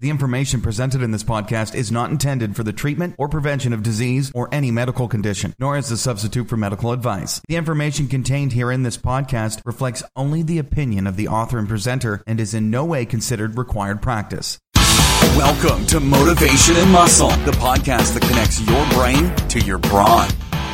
The information presented in this podcast is not intended for the treatment or prevention of disease or any medical condition, nor as a substitute for medical advice. The information contained here in this podcast reflects only the opinion of the author and presenter and is in no way considered required practice. Welcome to Motivation and Muscle, the podcast that connects your brain to your brawn.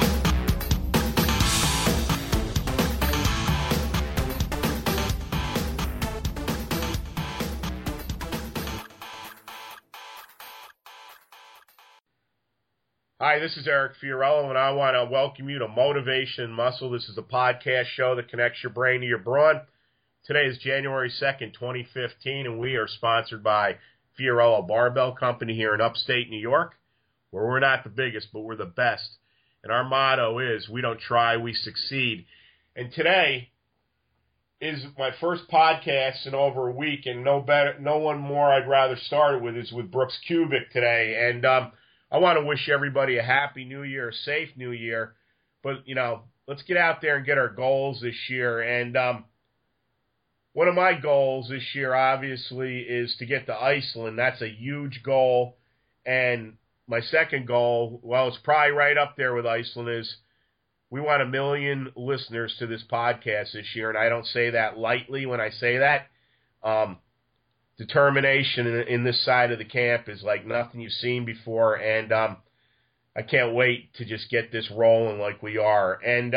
Hi, this is Eric Fiorillo, and I want to welcome you to Motivation and Muscle. This is a podcast show that connects your brain to your brawn. Today is January 2nd, 2015, and we are sponsored by Fiorillo Barbell Company here in upstate New York, where we're not the biggest, but we're the best. And our motto is, we don't try, we succeed. And today is my first podcast in over a week, and no one more I'd rather start it with is with Brooks Kubik today. And I want to wish everybody a happy new year, a safe new year. But, let's get out there and get our goals this year. And one of my goals this year, obviously, is to get to Iceland. That's a huge goal. And my second goal, well, it's probably right up there with Iceland, is we want 1 million listeners to this podcast this year. And I don't say that lightly when I say that. Determination in this side of the camp is like nothing you've seen before, and I can't wait to just get this rolling like we are. And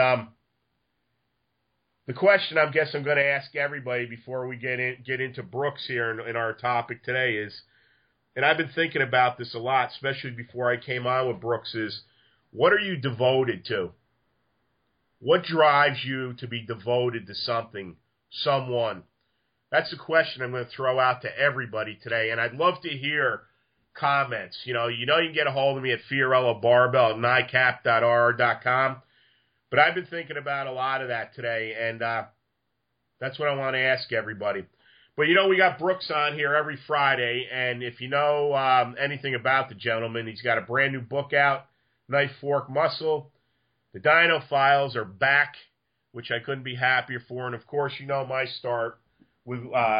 the question I guess I'm going to ask everybody before we get into Brooks here in our topic today is, and I've been thinking about this a lot, especially before I came on with Brooks, is what are you devoted to? What drives you to be devoted to something, someone? That's the question I'm going to throw out to everybody today, and I'd love to hear comments. You can get a hold of me at Fiorillo Barbell at nycap.rr.com, but I've been thinking about a lot of that today, and that's what I want to ask everybody. But, we got Brooks on here every Friday, and if you know anything about the gentleman, he's got a brand new book out, Knife, Fork, Muscle. The Dino Files are back, which I couldn't be happier for, and of course, my start with,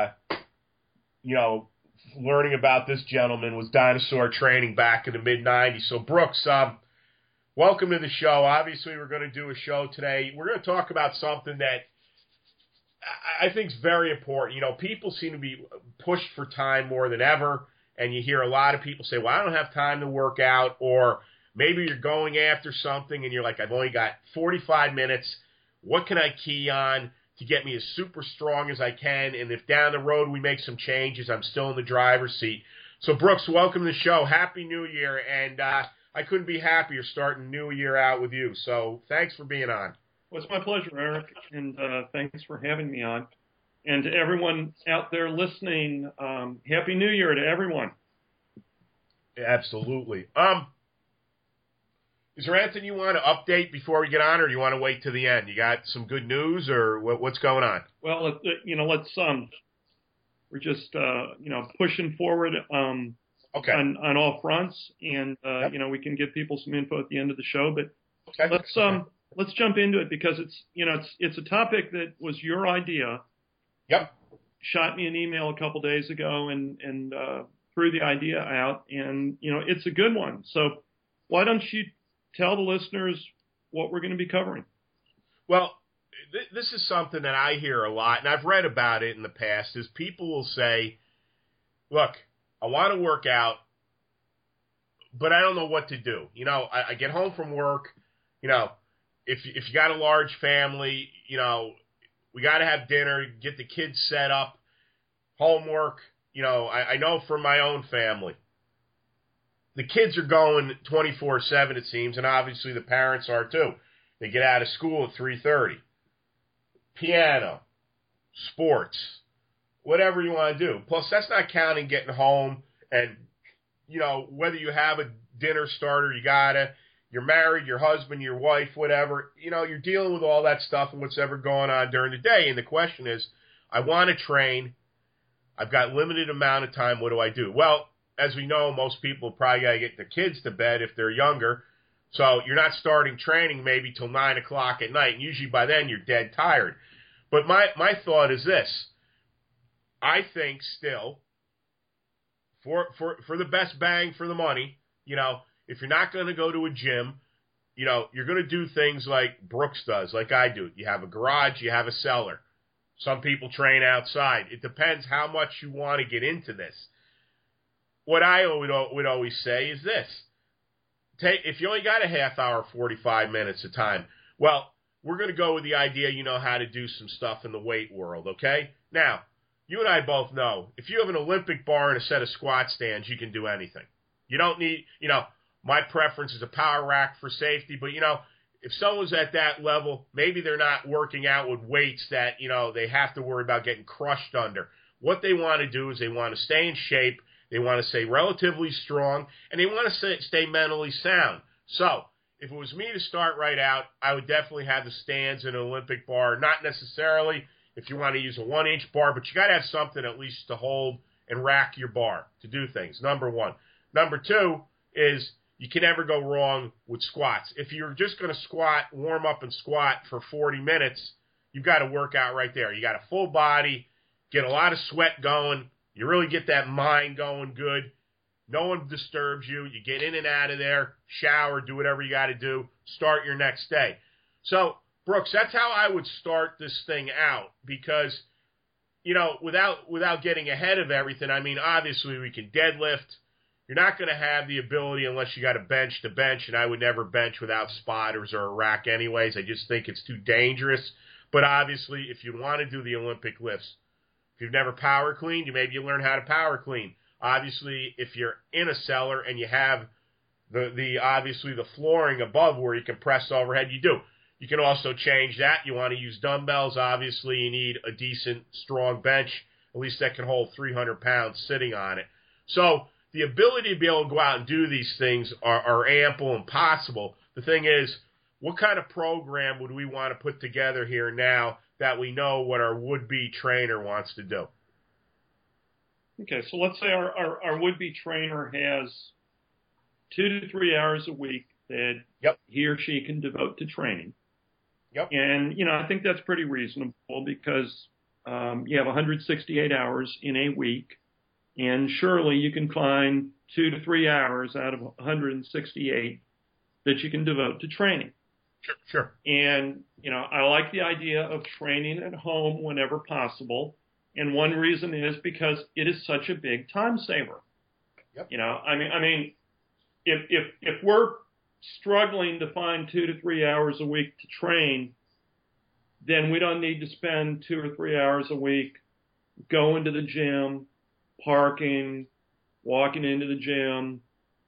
learning about this gentleman was dinosaur training back in the mid-'90s. So, Brooks, welcome to the show. Obviously, we're going to do a show today. We're going to talk about something that I think is very important. People seem to be pushed for time more than ever, and you hear a lot of people say, well, I don't have time to work out, or maybe you're going after something, and you're like, I've only got 45 minutes. What can I key on to get me as super strong as I can, and if down the road we make some changes, I'm still in the driver's seat. So, Brooks, welcome to the show. Happy New Year, and I couldn't be happier starting New Year out with you. So, thanks for being on. Well, it's my pleasure, Eric, and thanks for having me on. And to everyone out there listening, Happy New Year to everyone. Absolutely. Is there anything you want to update before we get on, or do you want to wait to the end? You got some good news, or what's going on? Well, let's we're just pushing forward okay. on all fronts, and yep. We can give people some info at the end of the show. But okay. let's jump into it, because it's a topic that was your idea. Yep. Shot me an email a couple days ago and threw the idea out, and it's a good one. So why don't you tell the listeners what we're going to be covering? Well, this is something that I hear a lot, and I've read about it in the past, is people will say, look, I want to work out, but I don't know what to do. I get home from work, if you got a large family, we got to have dinner, get the kids set up, homework. I know from my own family, the kids are going 24/7, it seems, and obviously the parents are too. They get out of school at 3:30. Piano, sports, whatever you want to do. Plus, that's not counting getting home and, whether you have a dinner starter, you're married, your husband, your wife, whatever. You're dealing with all that stuff and what's ever going on during the day. And the question is, I want to train. I've got limited amount of time. What do I do? Well, as we know, most people probably got to get their kids to bed if they're younger. So you're not starting training maybe till 9 o'clock at night. And usually by then you're dead tired. But my thought is this. I think still for the best bang for the money, if you're not going to go to a gym, you're going to do things like Brooks does, like I do. You have a garage, you have a cellar. Some people train outside. It depends how much you want to get into this. What I would always say is this. If you only got a half hour, 45 minutes of time, well, we're going to go with the idea you know how to do some stuff in the weight world, okay? Now, you and I both know, if you have an Olympic bar and a set of squat stands, you can do anything. You don't need, my preference is a power rack for safety, but, if someone's at that level, maybe they're not working out with weights that, they have to worry about getting crushed under. What they want to do is they want to stay in shape, they want to stay relatively strong, and they want to stay mentally sound. So, if it was me to start right out, I would definitely have the stands in an Olympic bar. Not necessarily if you want to use a 1-inch bar, but you got to have something at least to hold and rack your bar to do things, number one. Number two is you can never go wrong with squats. If you're just going to squat, warm up and squat for 40 minutes, you've got to work out right there. You got a full body, get a lot of sweat going. You really get that mind going good. No one disturbs you. You get in and out of there, shower, do whatever you got to do, start your next day. So, Brooks, that's how I would start this thing out because, without getting ahead of everything, I mean, obviously we can deadlift. You're not going to have the ability unless you got a bench to bench, and I would never bench without spotters or a rack anyways. I just think it's too dangerous. But obviously, if you want to do the Olympic lifts, if you've never power cleaned, maybe you learn how to power clean. Obviously, if you're in a cellar and you have the flooring above where you can press overhead, you do. You can also change that. You want to use dumbbells. Obviously, you need a decent, strong bench, at least that can hold 300 pounds sitting on it. So the ability to be able to go out and do these things are ample and possible. The thing is, what kind of program would we want to put together here now that we know what our would-be trainer wants to do? Okay, so let's say our would-be trainer has 2 to 3 hours a week that he or she can devote to training. Yep. And, I think that's pretty reasonable because you have 168 hours in a week, and surely you can find 2 to 3 hours out of 168 that you can devote to training. Sure. And, I like the idea of training at home whenever possible. And one reason is because it is such a big time saver. Yep. I mean, if we're struggling to find 2 to 3 hours a week to train, then we don't need to spend 2 or 3 hours a week going to the gym, parking, walking into the gym,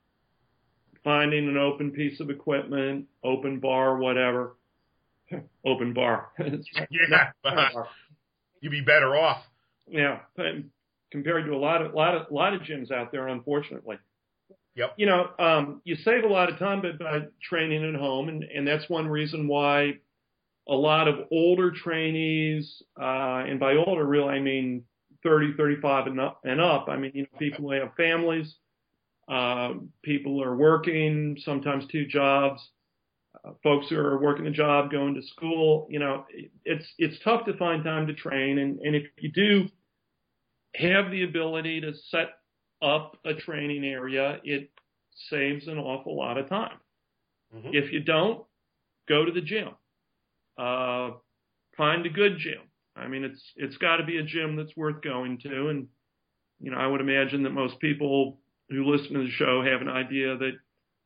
finding an open piece of equipment, open bar, whatever. Open bar. Yeah. You'd be better off. Yeah, compared to a lot of gyms out there, unfortunately. Yep. You save a lot of time by training at home, and that's one reason why a lot of older trainees, and by older, really, I mean 30, 35 and up. I mean, people who have families, people who are working, sometimes 2 jobs, folks who are working a job, going to school. It's tough to find time to train, and if you do have the ability to set up a training area, it saves an awful lot of time. Mm-hmm. If you don't, go to the gym. Find a good gym. I mean, it's got to be a gym that's worth going to, and I would imagine that most people who listen to the show have an idea that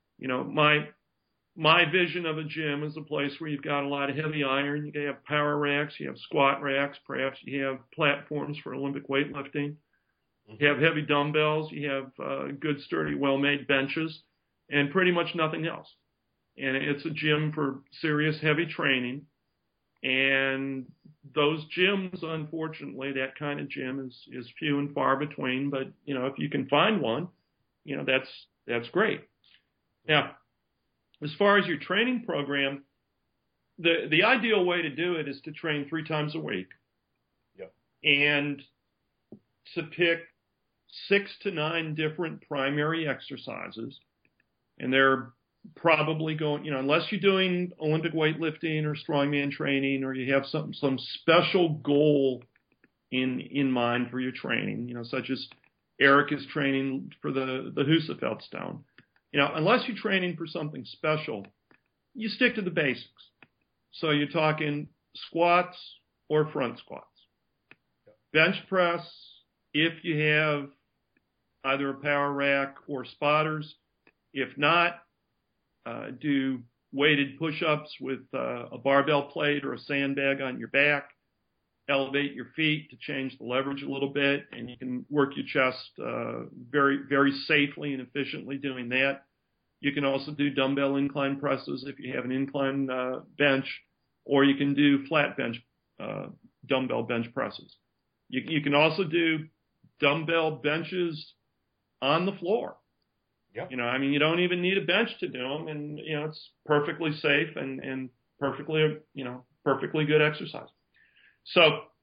my vision of a gym is a place where you've got a lot of heavy iron. You have power racks, you have squat racks, perhaps you have platforms for Olympic weightlifting. You have heavy dumbbells, you have good, sturdy, well-made benches, and pretty much nothing else. And it's a gym for serious, heavy training. And those gyms, unfortunately, that kind of gym is few and far between. But, if you can find one, that's great. Now, as far as your training program, the ideal way to do it is to train 3 times a week. Yep. And to pick 6 to 9 different primary exercises. And they're probably going, unless you're doing Olympic weightlifting or strongman training, or you have some special goal in mind for your training, such as Eric is training for the Husafeld stone. Unless you're training for something special, you stick to the basics. So you're talking squats or front squats. Bench press, if you have either a power rack or spotters. If not, do weighted push-ups with a barbell plate or a sandbag on your back. Elevate your feet to change the leverage a little bit, and you can work your chest very, very safely and efficiently doing that. You can also do dumbbell incline presses if you have an incline bench, or you can do flat bench dumbbell bench presses. You can also do dumbbell benches on the floor. Yep. You don't even need a bench to do them, and it's perfectly safe and perfectly good exercise. So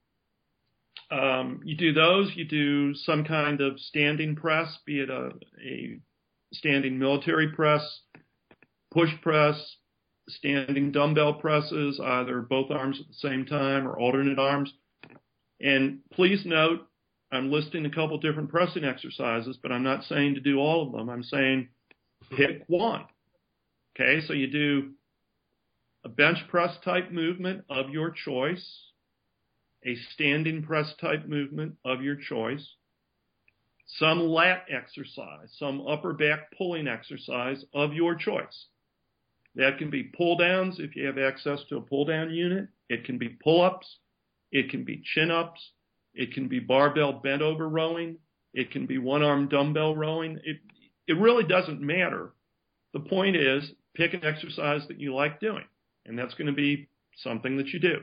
you do those. You do some kind of standing press, be it a standing military press, push press, standing dumbbell presses, either both arms at the same time or alternate arms. And please note, I'm listing a couple different pressing exercises, but I'm not saying to do all of them. I'm saying pick one. Okay, so you do a bench press type movement of your choice, a standing press type movement of your choice, some lat exercise, some upper back pulling exercise of your choice. That can be pull downs if you have access to a pull down unit. It can be pull ups. It can be chin ups. It can be barbell bent over rowing. It can be one arm dumbbell rowing. It really doesn't matter. The point is, pick an exercise that you like doing, and that's going to be something that you do.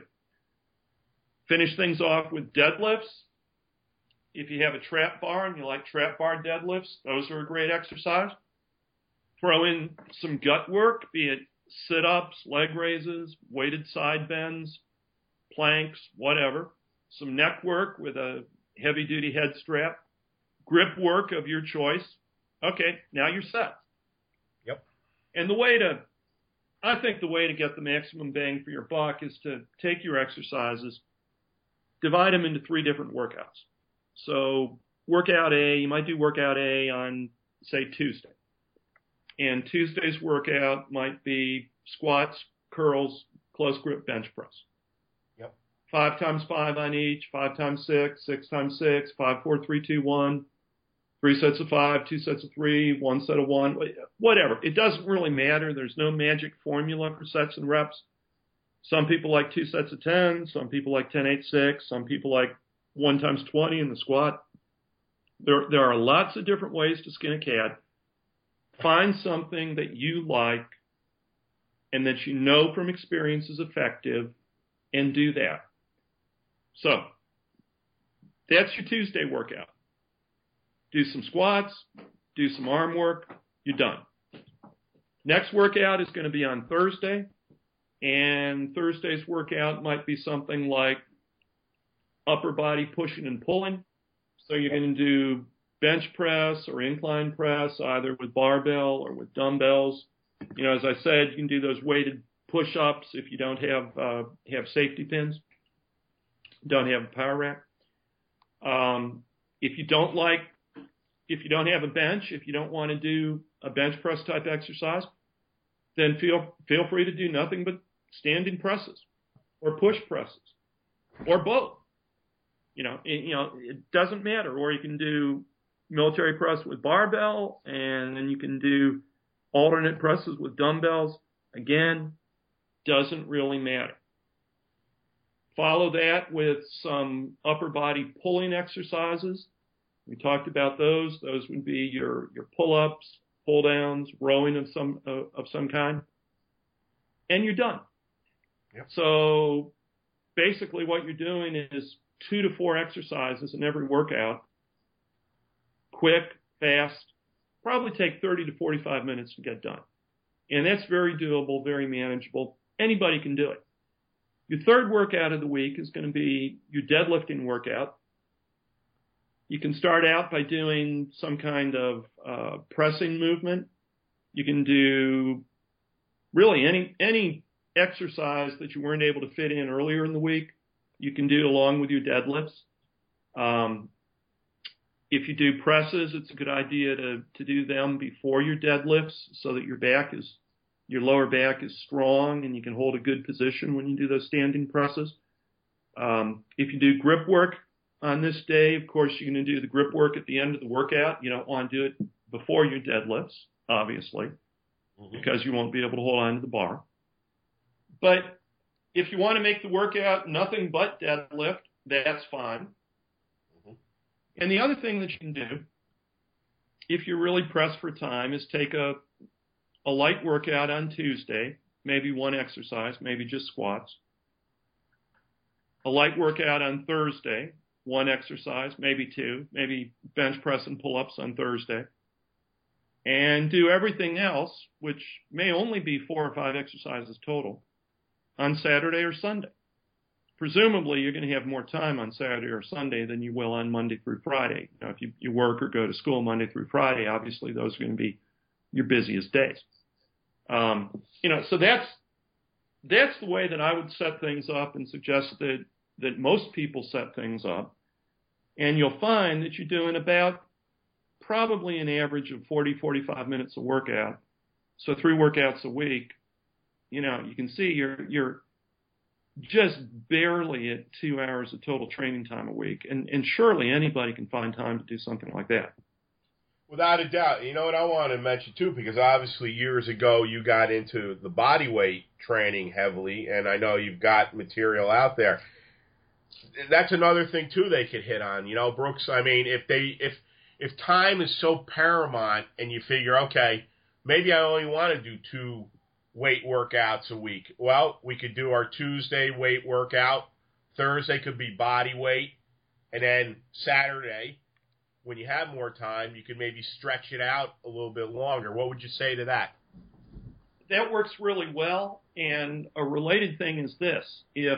Finish things off with deadlifts. If you have a trap bar and you like trap bar deadlifts, those are a great exercise. Throw in some gut work, be it sit-ups, leg raises, weighted side bends, planks, whatever. Some neck work with a heavy-duty head strap. Grip work of your choice. Okay, now you're set. Yep. And I think the way to get the maximum bang for your buck is to take your exercises, divide them into 3 different workouts. So workout A, you might do workout A on, say, Tuesday. And Tuesday's workout might be squats, curls, close grip bench press. Yep. 5 times 5 on each, 5 times 6, 6 times 6, 5, 4, 3, 2, 1, 3 sets of 5, 2 sets of 3, 1 set of 1, whatever. It doesn't really matter. There's no magic formula for sets and reps. Some people like 2 sets of 10. Some people like 10, 8, 6. Some people like 1 times 20 in the squat. There are lots of different ways to skin a cat. Find something that you like and that you know from experience is effective, and do that. So that's your Tuesday workout. Do some squats, do some arm work, you're done. Next workout is going to be on Thursday, and Thursday's workout might be something like upper body pushing and pulling. So you're going to do bench press or incline press, either with barbell or with dumbbells. As I said, you can do those weighted push-ups if you don't have safety pins, don't have a power rack. If you don't have a bench, if you don't want to do a bench press type exercise, then feel free to do nothing but standing presses or push presses or both. It doesn't matter. Or you can do military press with barbell, and then you can do alternate presses with dumbbells. Again, doesn't really matter. Follow that with some upper body pulling exercises. We talked about those. Those would be your pull-ups, pull-downs, rowing of some kind, and you're done. Yep. So basically what you're doing is 2 to 4 exercises in every workout. Quick, fast, probably take 30 to 45 minutes to get done. And that's very doable, very manageable. Anybody can do it. Your third workout of the week is going to be your deadlifting workout. You can start out by doing some kind of pressing movement. You can do really any exercise that you weren't able to fit in earlier in the week. You can do along with your deadlifts. If you do presses, it's a good idea to do them before your deadlifts so that your lower back is strong and you can hold a good position when you do those standing presses. If you do grip work on this day, of course, you're going to do the grip work at the end of the workout. You don't want to do it before your deadlifts, obviously, because you won't be able to hold on to the bar. But if you want to make the workout nothing but deadlift, that's fine. And the other thing that you can do, if you're really pressed for time, is take a light workout on Tuesday, maybe one exercise, maybe just squats. A light workout on Thursday, one exercise, maybe two, maybe bench press and pull-ups on Thursday. And do everything else, which may only be 4 or 5 exercises total, on Saturday or Sunday. Presumably, you're going to have more time on Saturday or Sunday than you will on Monday through Friday. You know, if you work or go to school Monday through Friday, obviously those are going to be your busiest days. So that's the way that I would set things up and suggest that most people set things up. And you'll find that you're doing about probably an average of 40, 45 minutes of workout. So 3 workouts a week. You can see you're just barely at 2 hours of total training time a week. And surely anybody can find time to do something like that. Without a doubt. You know what I want to mention, too, because obviously years ago you got into the body weight training heavily, and I know you've got material out there. That's another thing, too, they could hit on. You know, Brooks, I mean, if time is so paramount and you figure, okay, maybe I only want to do 2 weight workouts a week. Well, we could do our Tuesday weight workout. Thursday could be body weight. And then Saturday, when you have more time, you could maybe stretch it out a little bit longer. What would you say to that? That works really well. And a related thing is this. If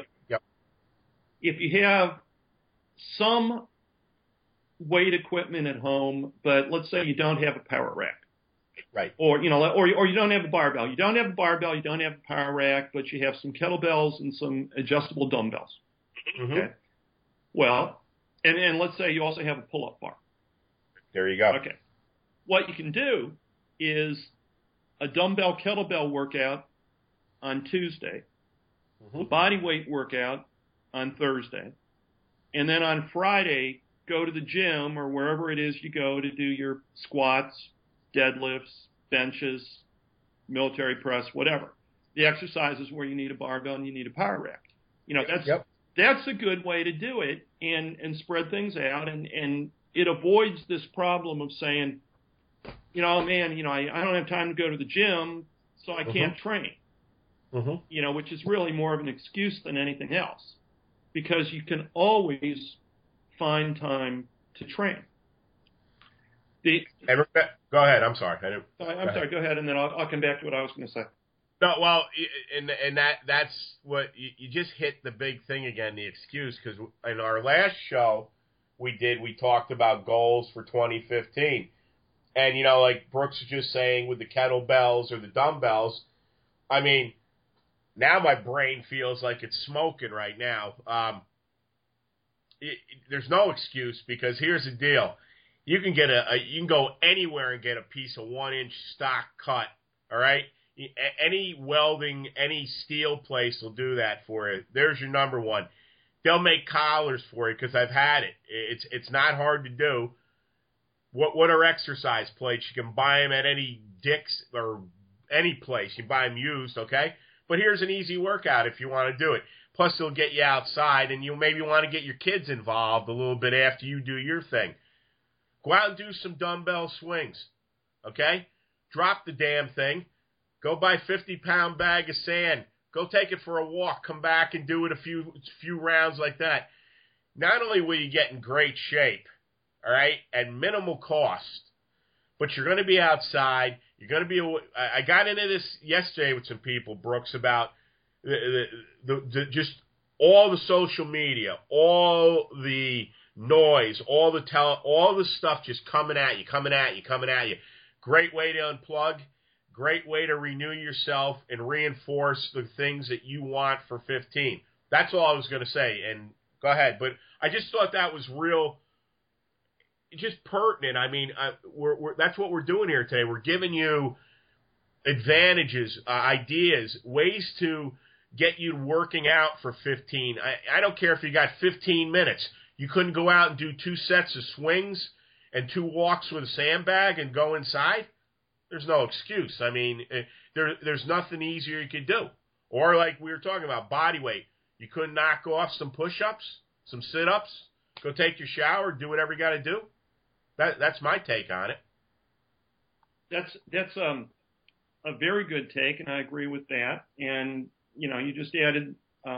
you have some weight equipment at home, but let's say you don't have a power rack. Right. Or you don't have a barbell. You don't have a barbell, you don't have a power rack, but you have some kettlebells and some adjustable dumbbells. Mm-hmm. Okay. Well, and let's say you also have a pull-up bar. There you go. Okay. What you can do is a dumbbell kettlebell workout on Tuesday, a body weight workout on Thursday, and then on Friday, go to the gym or wherever it is you go to do your squats, deadlifts, benches, military press, whatever. The exercises where you need a barbell and you need a power rack. That's a good way to do it and spread things out, and it avoids this problem of saying, I don't have time to go to the gym, so I can't train. Which is really more of an excuse than anything else, because you can always find time to train. Go ahead. I'm sorry. Sorry. Go ahead, and then I'll come back to what I was going to say. No, well, and that's what you just hit the big thing again, the excuse, because in our last show we talked about goals for 2015, and like Brooks was just saying with the kettlebells or the dumbbells, I mean, now my brain feels like it's smoking right now. There's no excuse, because here's the deal. You can get you can go anywhere and get a piece of 1-inch stock cut. All right, any welding, any steel place will do that for you. There's your number one. They'll make collars for you, because I've had it. It's not hard to do. What are exercise plates? You can buy them at any Dick's or any place. You buy them used, okay? But here's an easy workout if you want to do it. Plus, it'll get you outside, and you'll maybe want to get your kids involved a little bit after you do your thing. Go out and do some dumbbell swings, okay? Drop the damn thing. Go buy a 50-pound bag of sand. Go take it for a walk. Come back and do it a few rounds like that. Not only will you get in great shape, all right, at minimal cost, but you're going to be outside. You're going to be. I got into this yesterday with some people, Brooks, about the just all the social media, all the noise, all the stuff just coming at you. Great way to unplug. Great way to renew yourself and reinforce the things that you want for 15. That's all I was going to say. And go ahead. But I just thought that was real. just pertinent. I mean, that's what we're doing here today. We're giving you advantages, ideas, ways to get you working out for 15. I don't care if you got 15 minutes. You couldn't go out and do 2 sets of swings and 2 walks with a sandbag and go inside? There's no excuse. I mean, there's nothing easier you could do. Or like we were talking about, body weight. You couldn't knock off some push-ups, some sit-ups, go take your shower, do whatever you got to do? That's my take on it. That's a very good take, and I agree with that. And, you just added,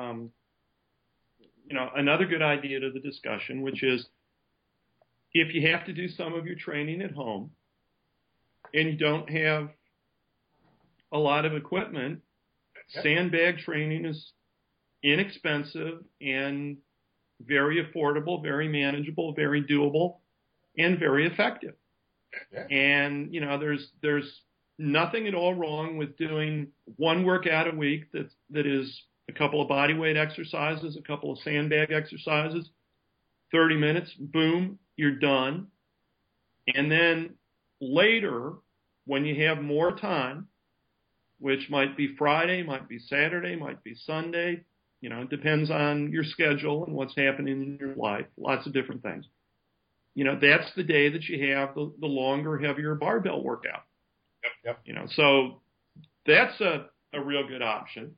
another good idea to the discussion, which is if you have to do some of your training at home and you don't have a lot of equipment, sandbag training is inexpensive and very affordable, very manageable, very doable, and very effective. Yeah. And, there's nothing at all wrong with doing one workout a week that is a couple of body weight exercises, a couple of sandbag exercises, 30 minutes, boom, you're done. And then later, when you have more time, which might be Friday, might be Saturday, might be Sunday, it depends on your schedule and what's happening in your life, lots of different things. That's the day that you have the longer, heavier barbell workout. Yep. So that's a real good option.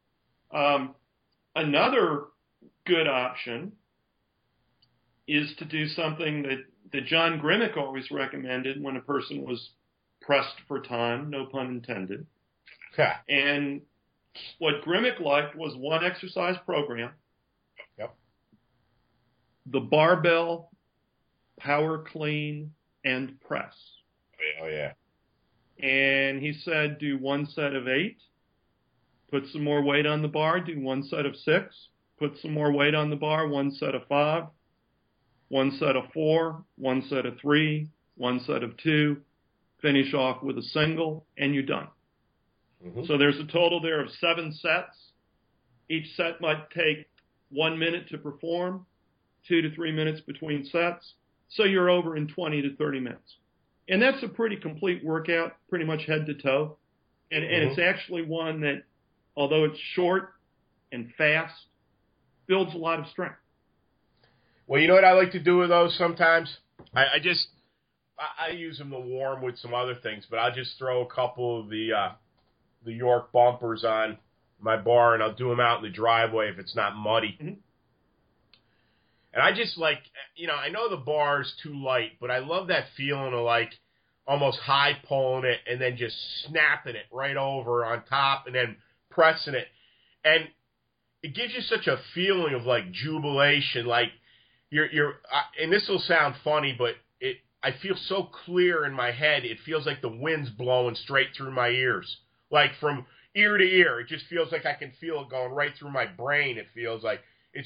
Another good option is to do something that John Grimmick always recommended when a person was pressed for time, no pun intended. And what Grimmick liked was one exercise program. Yep. The barbell, power clean, and press. Oh, yeah. And he said, do 1 set of 8, put some more weight on the bar, do 1 set of 6, put some more weight on the bar, 1 set of 5, 1 set of 4, 1 set of 3, 1 set of 2, finish off with a single, and you're done. Mm-hmm. So there's a total there of 7 sets. Each set might take 1 minute to perform, 2 to 3 minutes between sets. So you're over in 20 to 30 minutes. And that's a pretty complete workout, pretty much head to toe. And it's actually one that, although it's short and fast, builds a lot of strength. Well, you know what I like to do with those sometimes? I use them to warm with some other things, but I'll just throw a couple of the York bumpers on my bar, and I'll do them out in the driveway if it's not muddy. Mm-hmm. And I just like, I know the bar's too light, but I love that feeling of like almost high pulling it and then just snapping it right over on top and then pressing it. And it gives you such a feeling of like jubilation, like and this will sound funny, but I feel so clear in my head. It feels like the wind's blowing straight through my ears, like from ear to ear. It just feels like I can feel it going right through my brain. It feels like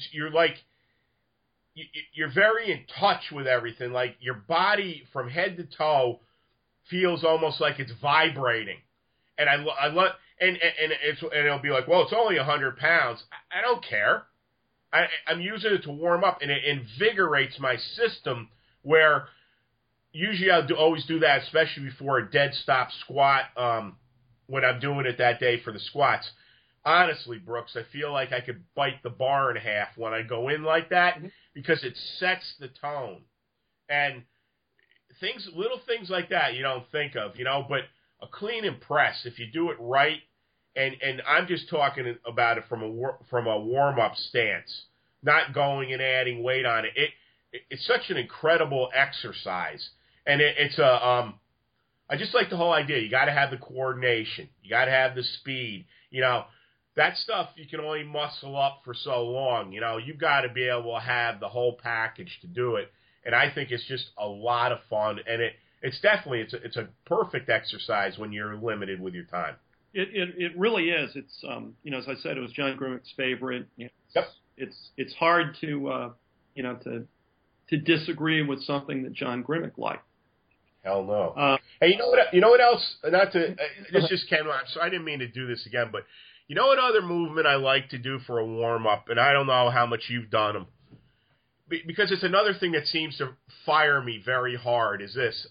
you're very in touch with everything. Like your body from head to toe feels almost like it's vibrating. And I love, and it'll be like, well, it's only 100 pounds. I don't care. I'm using it to warm up, and it invigorates my system. Where usually I'll always do that, especially before a dead stop squat. When I'm doing it that day for the squats. Honestly, Brooks, I feel like I could bite the bar in half when I go in like that because it sets the tone. And little things like that you don't think of, but a clean and press, if you do it right, and I'm just talking about it from a warm-up stance, not going and adding weight on it. It's such an incredible exercise. And I just like the whole idea. You got to have the coordination. You got to have the speed. That stuff you can only muscle up for so long. You've got to be able to have the whole package to do it. And I think it's just a lot of fun. And it's definitely it's a perfect exercise when you're limited with your time. It really is. It's as I said, it was John Grimmick's favorite. Yep. It's hard to disagree with something that John Grimmick liked. Hell no. Hey, you know what else? Not to this just came on, so I didn't mean to do this again, but you know what other movement I like to do for a warm up, and I don't know how much you've done them. because it's another thing that seems to fire me very hard is this.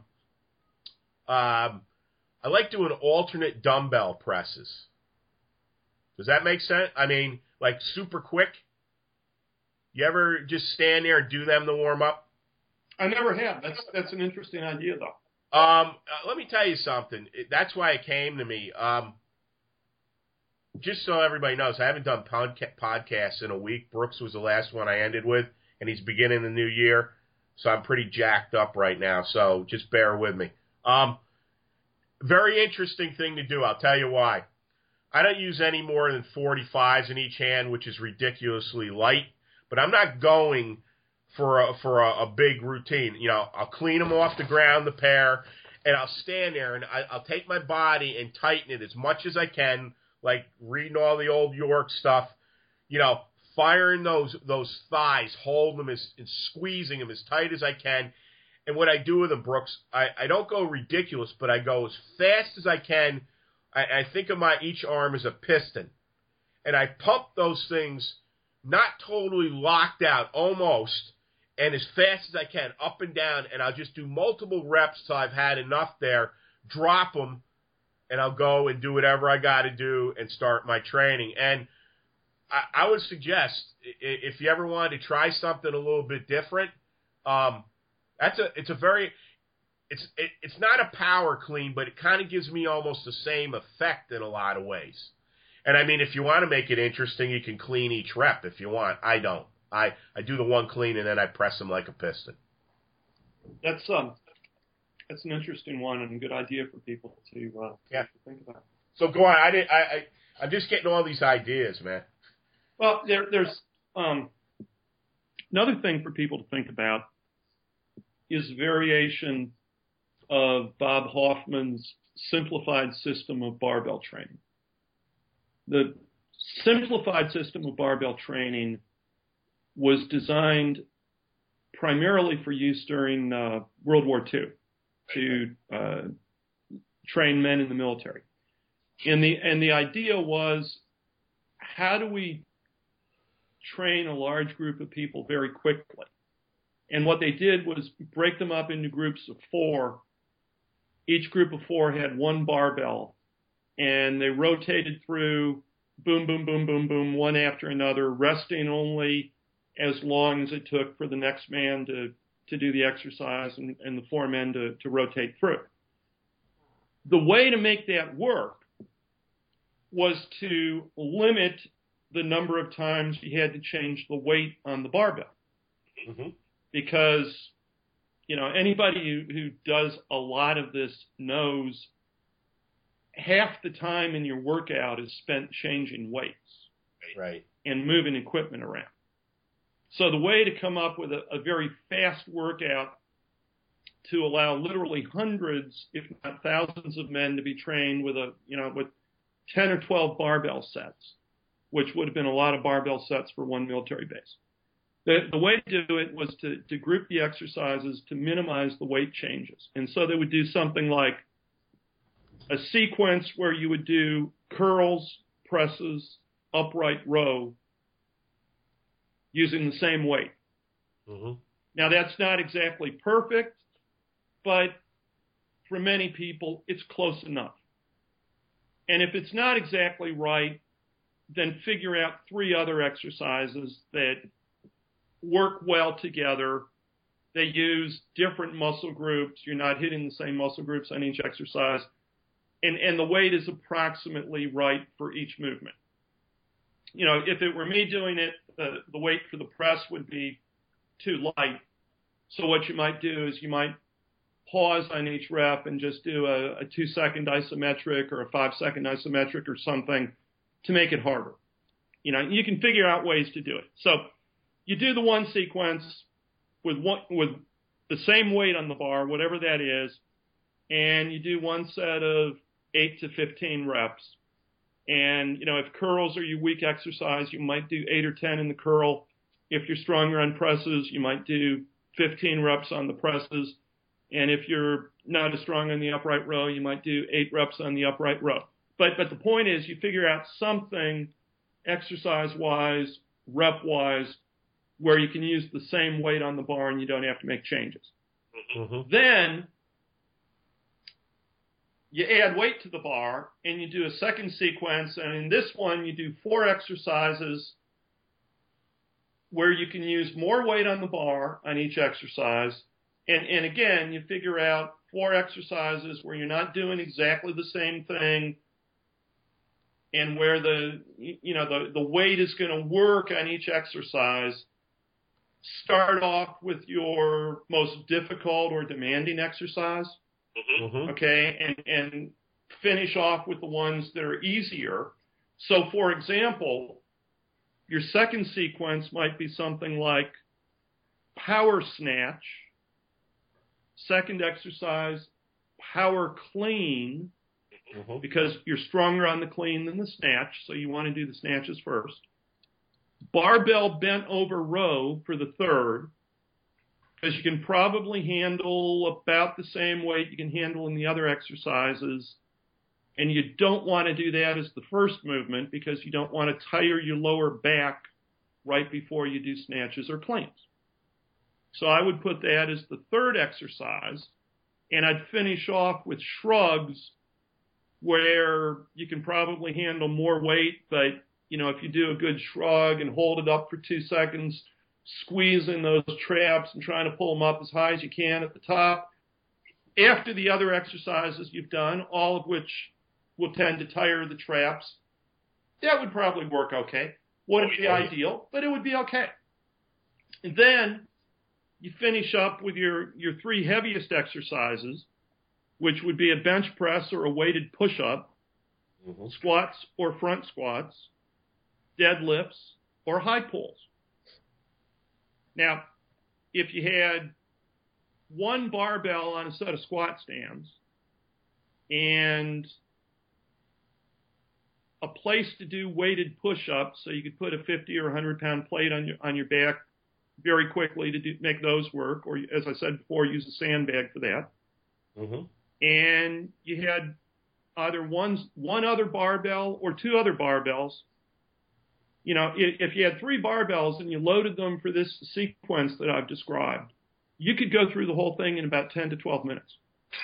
I like doing alternate dumbbell presses. Does that make sense? I mean, like super quick. You ever just stand there and do them to warm up? I never have. That's an interesting idea, though. Let me tell you something. That's why it came to me. Just so everybody knows, I haven't done podcasts in a week. Brooks was the last one I ended with, and he's beginning the new year, so I'm pretty jacked up right now, so just bear with me. Very interesting thing to do. I'll tell you why. I don't use any more than 45s in each hand, which is ridiculously light, but I'm not going for a big routine. You know, I'll clean them off the ground, the pair, and I'll stand there, and I'll take my body and tighten it as much as I can, like reading all the old York stuff, you know, firing those thighs, holding them and squeezing them as tight as I can. And what I do with them, Brooks, I don't go ridiculous, but I go as fast as I can. I think of each arm as a piston. And I pump those things not totally locked out, almost, and as fast as I can, up and down, and I'll just do multiple reps till I've had enough there, drop them, and I'll go and do whatever I got to do and start my training. And I would suggest, if you ever wanted to try something a little bit different, it's not a power clean, but it kind of gives me almost the same effect in a lot of ways. And I mean, if you want to make it interesting, you can clean each rep if you want. I don't. I do the one clean and then I press them like a piston. That's an interesting one and a good idea for people to think about. So go on. I'm just getting all these ideas, man. Well, there's another thing for people to think about is variation of Bob Hoffman's simplified system of barbell training. The simplified system of barbell training was designed primarily for use during World War II to train men in the military. And the idea was, how do we train a large group of people very quickly? And what they did was break them up into groups of 4. Each group of 4 had one barbell, and they rotated through, boom, boom, boom, boom, boom, one after another, resting only as long as it took for the next man to do the exercise and the 4 men to rotate through. The way to make that work was to limit the number of times you had to change the weight on the barbell. Mm-hmm. Because, you know, anybody who does a lot of this knows half the time in your workout is spent changing weights. Right. And moving equipment around. So the way to come up with a very fast workout to allow literally hundreds, if not thousands of men to be trained with with 10 or 12 barbell sets, which would have been a lot of barbell sets for one military base. The way to do it was to group the exercises to minimize the weight changes. And so they would do something like a sequence where you would do curls, presses, upright row using the same weight. Mm-hmm. Now, that's not exactly perfect, but for many people, it's close enough. And if it's not exactly right, then figure out 3 other exercises that work well together. They use different muscle groups. You're not hitting the same muscle groups on each exercise. And the weight is approximately right for each movement. You know, if it were me doing it, the weight for the press would be too light. So what you might do is you might pause on each rep and just do a 2-second isometric or a 5-second isometric or something to make it harder. You know, you can figure out ways to do it. So you do the one sequence with the same weight on the bar, whatever that is, and you do one set of 8 to 15 reps. And, you know, if curls are your weak exercise, you might do 8 or 10 in the curl. If you're stronger on presses, you might do 15 reps on the presses. And if you're not as strong on the upright row, you might do 8 reps on the upright row. But the point is, you figure out something exercise-wise, rep-wise, where you can use the same weight on the bar and you don't have to make changes. Mm-hmm. Then you add weight to the bar and you do a second sequence. And in this one, you do 4 exercises where you can use more weight on the bar on each exercise. And again, you figure out 4 exercises where you're not doing exactly the same thing and where the weight is going to work on each exercise. Start off with your most difficult or demanding exercise, Mm-hmm. okay, and finish off with the ones that are easier. So, for example, your second sequence might be something like power snatch, second exercise, power clean, Mm-hmm. because you're stronger on the clean than the snatch, so you want to do the snatches first. Barbell bent over row for the third, because you can probably handle about the same weight you can handle in the other exercises, and you don't want to do that as the first movement because you don't want to tire your lower back right before you do snatches or cleans. So I would put that as the third exercise, and I'd finish off with shrugs where you can probably handle more weight, but if you do a good shrug and hold it up for 2 seconds, squeezing those traps and trying to pull them up as high as you can at the top, after the other exercises you've done, all of which will tend to tire the traps, that would probably work okay. Wouldn't be ideal, but it would be okay. And then you finish up with your 3 heaviest exercises, which would be a bench press or a weighted push-up, Mm-hmm. squats or front squats, deadlifts, or high pulls. Now, if you had 1 barbell on a set of squat stands and a place to do weighted push-ups, so you could put a 50 or 100-pound plate on your back very quickly to make those work, or as I said before, use a sandbag for that. Mm-hmm. And you had either one other barbell or 2 other barbells. If you had 3 barbells and you loaded them for this sequence that I've described, you could go through the whole thing in about 10 to 12 minutes.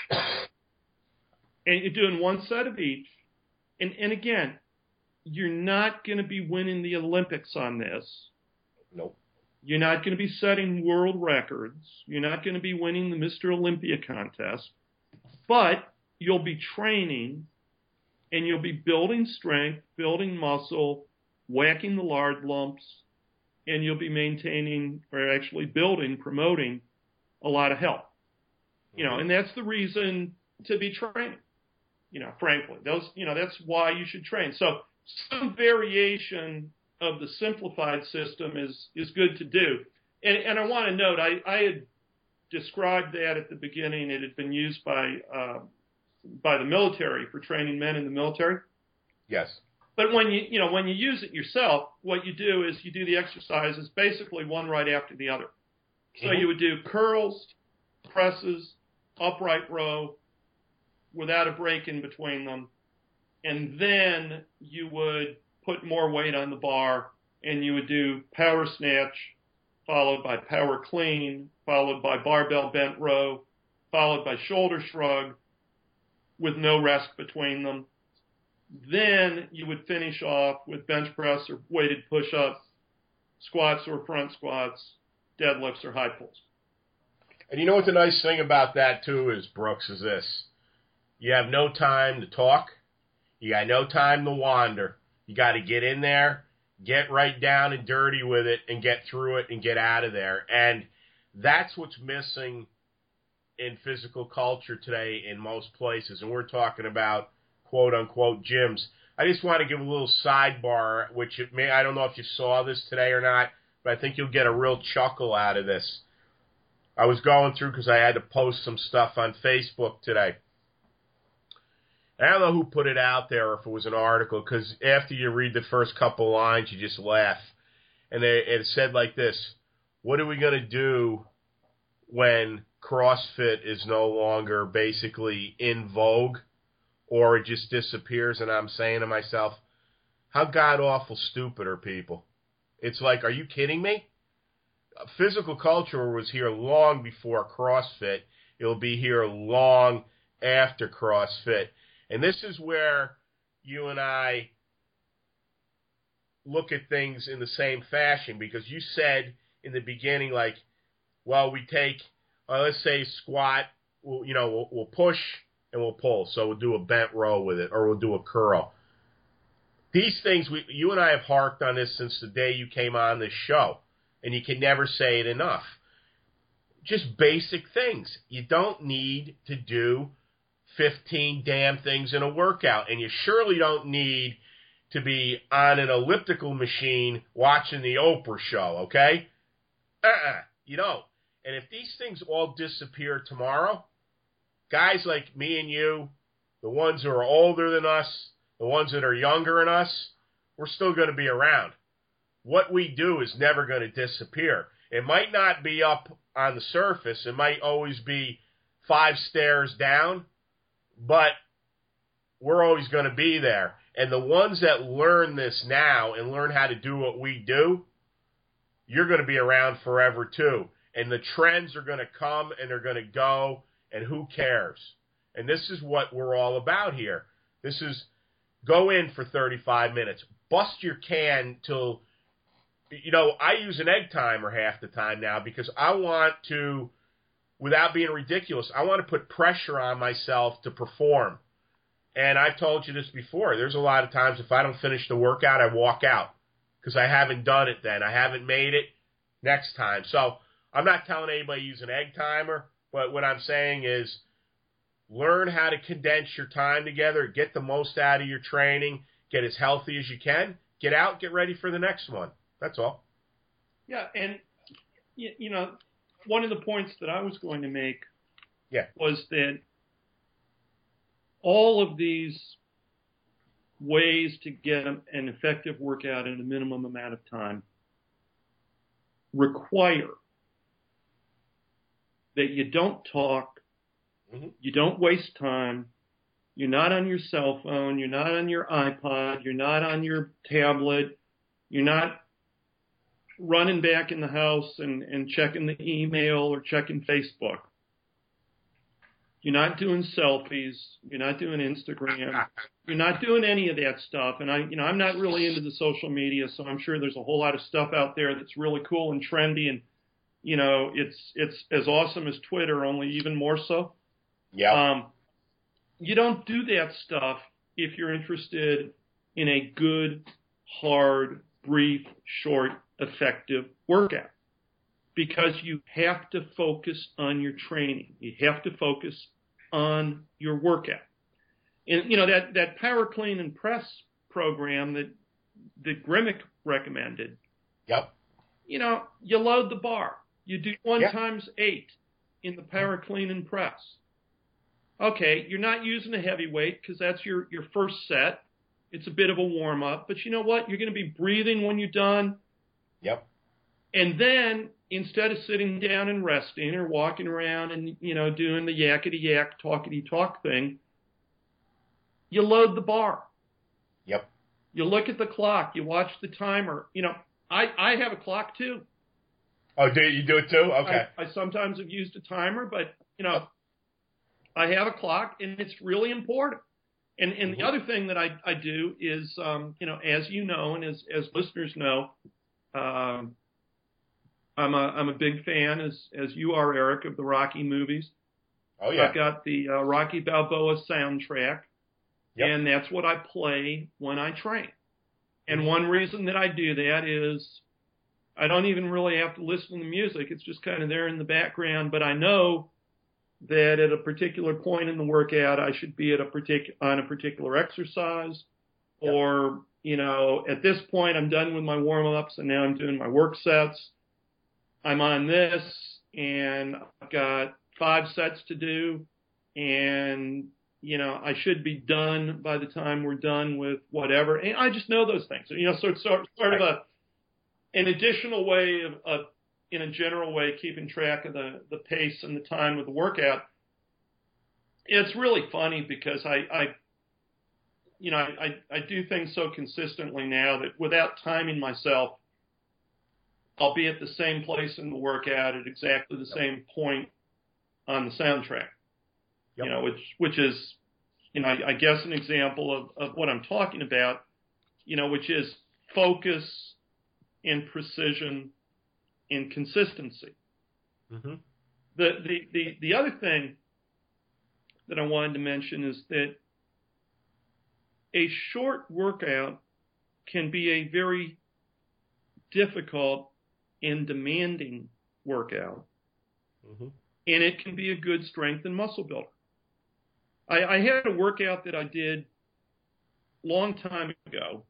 And you're doing 1 set of each. And again, you're not going to be winning the Olympics on this. Nope. You're not going to be setting world records. You're not going to be winning the Mr. Olympia contest. But you'll be training, and you'll be building strength, building muscle, whacking the lard lumps, and you'll be maintaining, or actually building, promoting a lot of health. And that's the reason to be training. Frankly, that's why you should train. So some variation of the simplified system is good to do. And I want to note, I had described that at the beginning. It had been used by the military for training men in the military. Yes. But when you use it yourself, what you do is you do the exercises basically one right after the other. So you would do curls, presses, upright row, without a break in between them, and then you would put more weight on the bar, and you would do power snatch, followed by power clean, followed by barbell bent row, followed by shoulder shrug, with no rest between them. Then you would finish off with bench press or weighted push-ups, squats or front squats, deadlifts or high pulls. And you know what the nice thing about that, too, is, Brooks, is this. You have no time to talk. You got no time to wander. You got to get in there, get right down and dirty with it, and get through it and get out of there. And that's what's missing in physical culture today in most places. And we're talking about quote-unquote gyms. I just want to give a little sidebar, which I don't know if you saw this today or not, but I think you'll get a real chuckle out of this. I was going through because I had to post some stuff on Facebook today. I don't know who put it out there, or if it was an article, because after you read the first couple lines, you just laugh. And it said like this: what are we going to do when CrossFit is no longer basically in vogue, or it just disappears? And I'm saying to myself, how god-awful stupid are people? It's like, are you kidding me? physical culture was here long before CrossFit. It'll be here long after CrossFit. And this is where you and I look at things in the same fashion, because you said in the beginning, like, well, we take, let's say squat, we'll push and we'll pull. So we'll do a bent row with it, or we'll do a curl. These things, you and I have harped on this since the day you came on this show, and you can never say it enough. Just basic things. You don't need to do 15 damn things in a workout, and you surely don't need to be on an elliptical machine watching the Oprah show, okay? You don't. And if these things all disappear tomorrow, guys like me and you, the ones who are older than us, the ones that are younger than us, we're still going to be around. What we do is never going to disappear. It might not be up on the surface. It might always be 5 stairs down, but we're always going to be there. And the ones that learn this now and learn how to do what we do, you're going to be around forever too. And the trends are going to come and they're going to go, and who cares? And this is what we're all about here. This is go in for 35 minutes. Bust your can till, I use an egg timer half the time now because I want to, without being ridiculous, I want to put pressure on myself to perform. And I've told you this before. There's a lot of times if I don't finish the workout, I walk out because I haven't done it then. I haven't made it next time. So I'm not telling anybody to use an egg timer, but what I'm saying is learn how to condense your time together, get the most out of your training, get as healthy as you can, get out, get ready for the next one. That's all. Yeah, and, one of the points that I was going to make was that all of these ways to get an effective workout in a minimum amount of time require that you don't talk, you don't waste time, you're not on your cell phone, you're not on your iPod, you're not on your tablet, you're not running back in the house and checking the email or checking Facebook. You're not doing selfies. You're not doing Instagram. You're not doing any of that stuff. And I'm not really into the social media, so I'm sure there's a whole lot of stuff out there that's really cool and trendy, and it's as awesome as Twitter, only even more so. Yeah. You don't do that stuff if you're interested in a good, hard, brief, short, effective workout, because you have to focus on your training. You have to focus on your workout. And, that Power Clean and Press program that Grimick recommended, yep. You load the bar. You do 1 times 8 in the Power Clean and Press. Okay, you're not using a heavy weight because that's your first set. It's a bit of a warm-up. But you know what? You're going to be breathing when you're done. Yep. And then instead of sitting down and resting or walking around and, doing the yakety-yak, talkity-talk thing, you load the bar. Yep. You look at the clock. You watch the timer. I have a clock too. Oh, do you do it too? Okay. I sometimes have used a timer, but, I have a clock, and it's really important. And the other thing that I do is, as you know, and as listeners know, I'm a big fan, as you are, Eric, of the Rocky movies. Oh yeah. I've got the Rocky Balboa soundtrack, and that's what I play when I train. And one reason that I do that is I don't even really have to listen to the music. It's just kind of there in the background, but I know that at a particular point in the workout, I should be on a particular exercise, or, at this point I'm done with my warm-ups and now I'm doing my work sets. I'm on this and I've got 5 sets to do, and, I should be done by the time we're done with whatever. And I just know those things. So it's sort of an additional way of in a general way, keeping track of the pace and the time of the workout. It's really funny because I do things so consistently now that without timing myself, I'll be at the same place in the workout at exactly the same point on the soundtrack. Yep. You know, which is, you know, I guess an example of what I'm talking about, you know, which is focus and precision and consistency. Mm-hmm. The other thing that I wanted to mention is that a short workout can be a very difficult and demanding workout, Mm-hmm. and it can be a good strength and muscle builder. I had a workout that I did a long time ago,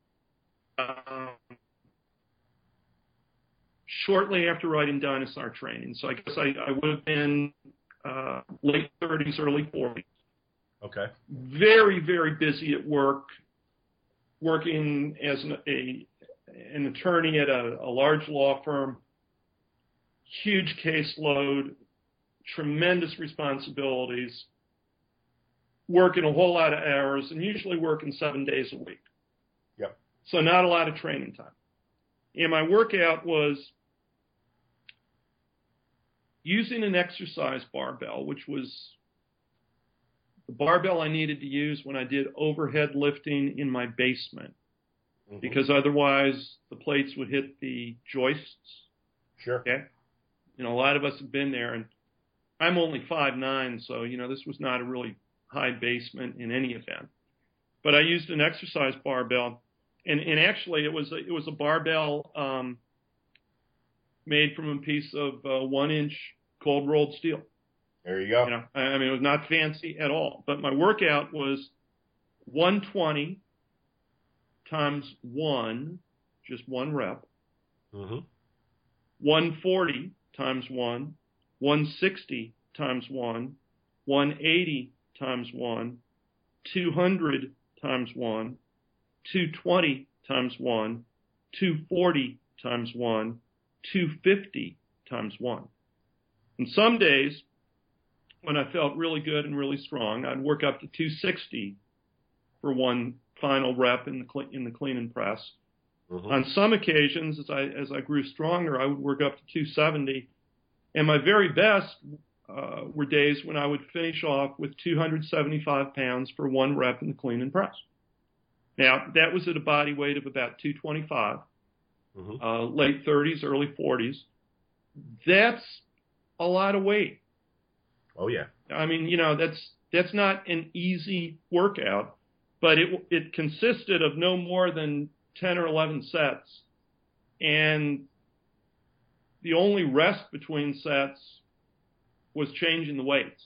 shortly after writing Dinosaur Training. So I guess I would have been late 30s, early 40s. Okay. Very, very busy at work, working as an attorney at a large law firm, huge caseload, tremendous responsibilities, working a whole lot of hours, and usually working 7 days a week. Yep. So not a lot of training time. And my workout was using an exercise barbell, which was the barbell I needed to use when I did overhead lifting in my basement, Mm-hmm. because otherwise the plates would hit the joists. Sure. Okay. You know, a lot of us have been there, and I'm only 5'9", so, you know, this was not a really high basement in any event. But I used an exercise barbell, and actually it was a barbell made from a piece of 1-inch cold rolled steel. There you go. You know, I mean, it was not fancy at all. But my workout was 120 times 1, just 1 rep. Mm-hmm. 140 times 1, 160 times 1, 180 times 1, 200 times 1, 220 times 1, 240 times 1, 250 times 1. And some days, when I felt really good and really strong, I'd work up to 260 for one final rep in the clean and press. Mm-hmm. On some occasions, as I grew stronger, I would work up to 270. And my very best were days when I would finish off with 275 pounds for one rep in the clean and press. Now, that was at a body weight of about 225, Mm-hmm. Late 30s, early 40s. That's a lot of weight. Oh, yeah. I mean, you know, that's not an easy workout, but it consisted of no more than 10 or 11 sets, and the only rest between sets was changing the weights.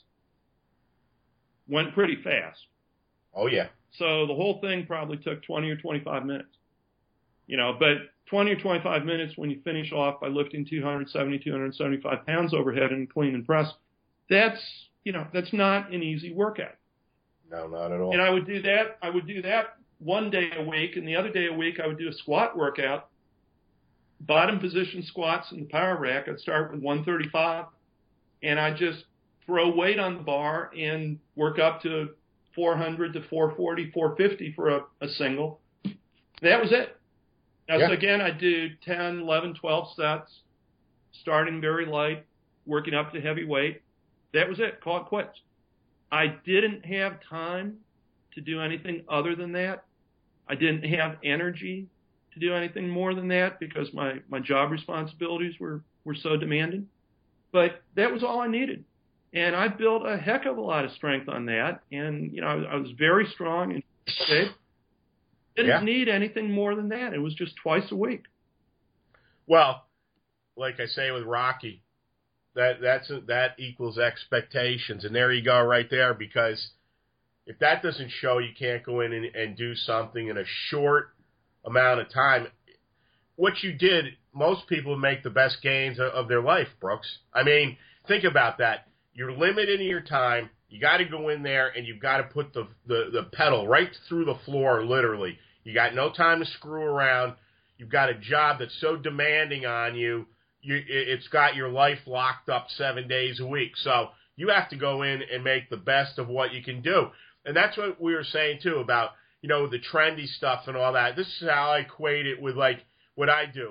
Went pretty fast. Oh, yeah. So the whole thing probably took 20 or 25 minutes. You know, but 20 or 25 minutes when you finish off by lifting 270, 275 pounds overhead and clean and press, that's not an easy workout. No, not at all. And I would do that one day a week, and the other day a week I would do a squat workout, bottom position squats in the power rack. I'd start with 135, and I'd just throw weight on the bar and work up to 400 to 440, 450 for a single. That was it. Now, Yeah. So again, I'd do 10, 11, 12 sets, starting very light, working up to heavy weight. That was it. Call it quits. I didn't have time to do anything other than that. I didn't have energy to do anything more than that because my job responsibilities were so demanding. But that was all I needed. And I built a heck of a lot of strength on that. And, you know, I was very strong and shape. Didn't need anything more than that. It was just twice a week. Well, like I say with Rocky, that equals expectations. And there you go right there, because if that doesn't show you can't go in and do something in a short amount of time, what you did, most people make the best gains of their life, Brooks. I mean, think about that. You're limited in your time. You got to go in there and you've got to put the pedal right through the floor, literally. You got no time to screw around. You've got a job that's so demanding on you. It's got your life locked up 7 days a week. So you have to go in and make the best of what you can do. And that's what we were saying, too, about, you know, the trendy stuff and all that. This is how I equate it with, like, what I do.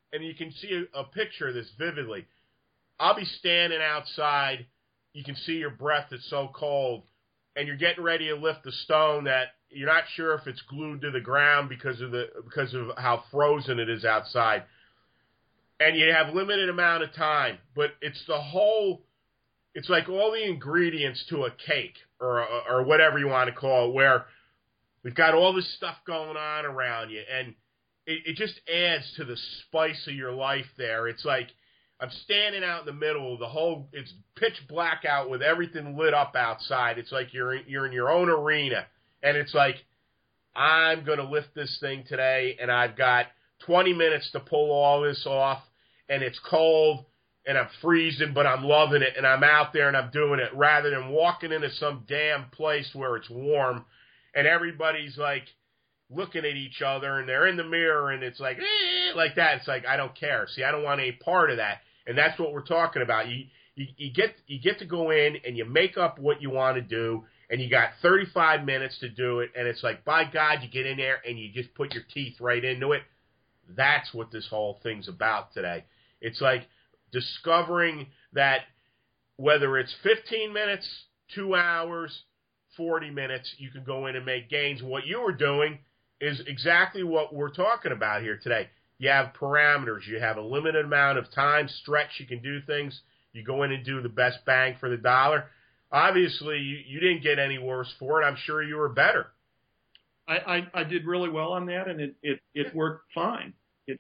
and you can see a picture of this vividly. I'll be standing outside. You can see your breath. It's so cold. And you're getting ready to lift the stone that you're not sure if it's glued to the ground because of how frozen it is outside. And you have limited amount of time. But it's like all the ingredients to a cake or whatever you want to call it, where we've got all this stuff going on around you. And it just adds to the spice of your life there. It's like I'm standing out in the middle of it's pitch black out with everything lit up outside. It's like you're in your own arena. And it's like, I'm going to lift this thing today, and I've got 20 minutes to pull all this off, and it's cold, and I'm freezing, but I'm loving it, and I'm out there, and I'm doing it, rather than walking into some damn place where it's warm, and everybody's like looking at each other, and they're in the mirror, and it's like, like that. It's like, I don't care. See, I don't want any part of that. And that's what we're talking about. You get to go in, and you make up what you want to do, and you got 35 minutes to do it, and it's like, by God, you get in there, and you just put your teeth right into it. That's what this whole thing's about today. It's like discovering that whether it's 15 minutes, 2 hours, 40 minutes, you can go in and make gains. What you were doing is exactly what we're talking about here today. You have parameters. You have a limited amount of time, stretch. You can do things. You go in and do the best bang for the dollar. Obviously, you didn't get any worse for it. I'm sure you were better. I did really well on that, and it worked fine. It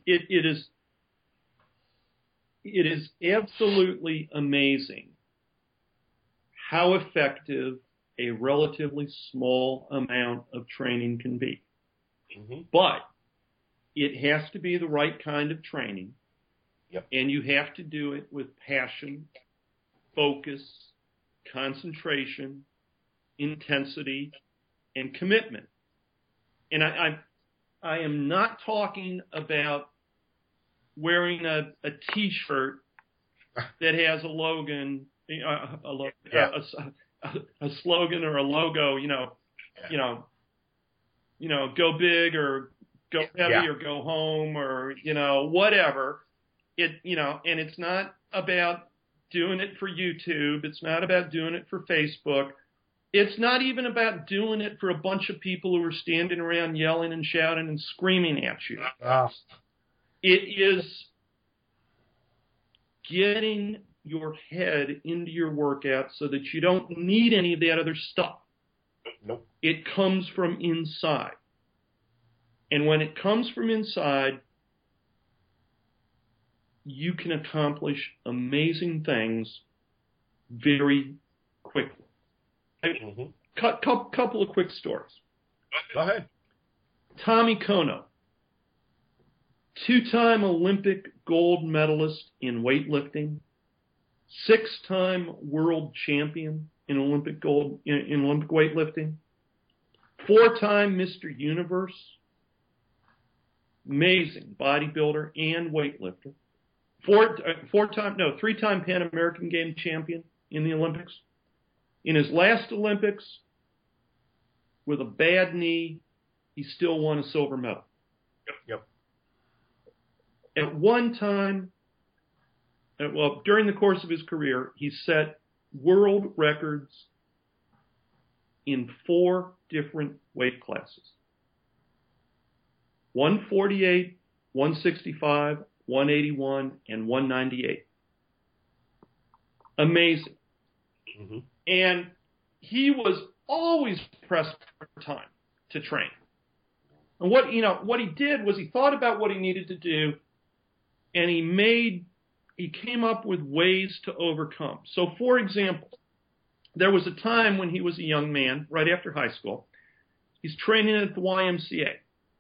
is absolutely amazing how effective a relatively small amount of training can be. Mm-hmm. But it has to be the right kind of training. Yep. And you have to do it with passion, focus, concentration, intensity, and commitment. And I am not talking about wearing a T-shirt that has a slogan or a logo, go big or go heavy or go home or, whatever. And it's not about doing it for YouTube. It's not about doing it for Facebook. It's not even about doing it for a bunch of people who are standing around yelling and shouting and screaming at you. It is getting your head into your workout so that you don't need any of that other stuff. Nope. It comes from inside. And when it comes from inside, you can accomplish amazing things very quickly. Couple of quick stories. Go ahead. Tommy Kono, 2-time Olympic gold medalist in weightlifting, 6-time world champion in Olympic weightlifting, 4-time Mr. Universe, amazing bodybuilder and weightlifter, 3-time Pan American Game champion in the Olympics. In his last Olympics, with a bad knee, he still won a silver medal. Yep. At one time, during the course of his career, he set world records in 4 different weight classes. 148, 165, 181, and 198. Amazing. Mm-hmm. And he was always pressed for time to train. And what he did was he thought about what he needed to do, and he came up with ways to overcome. So, for example, there was a time when he was a young man, right after high school. He's training at the YMCA.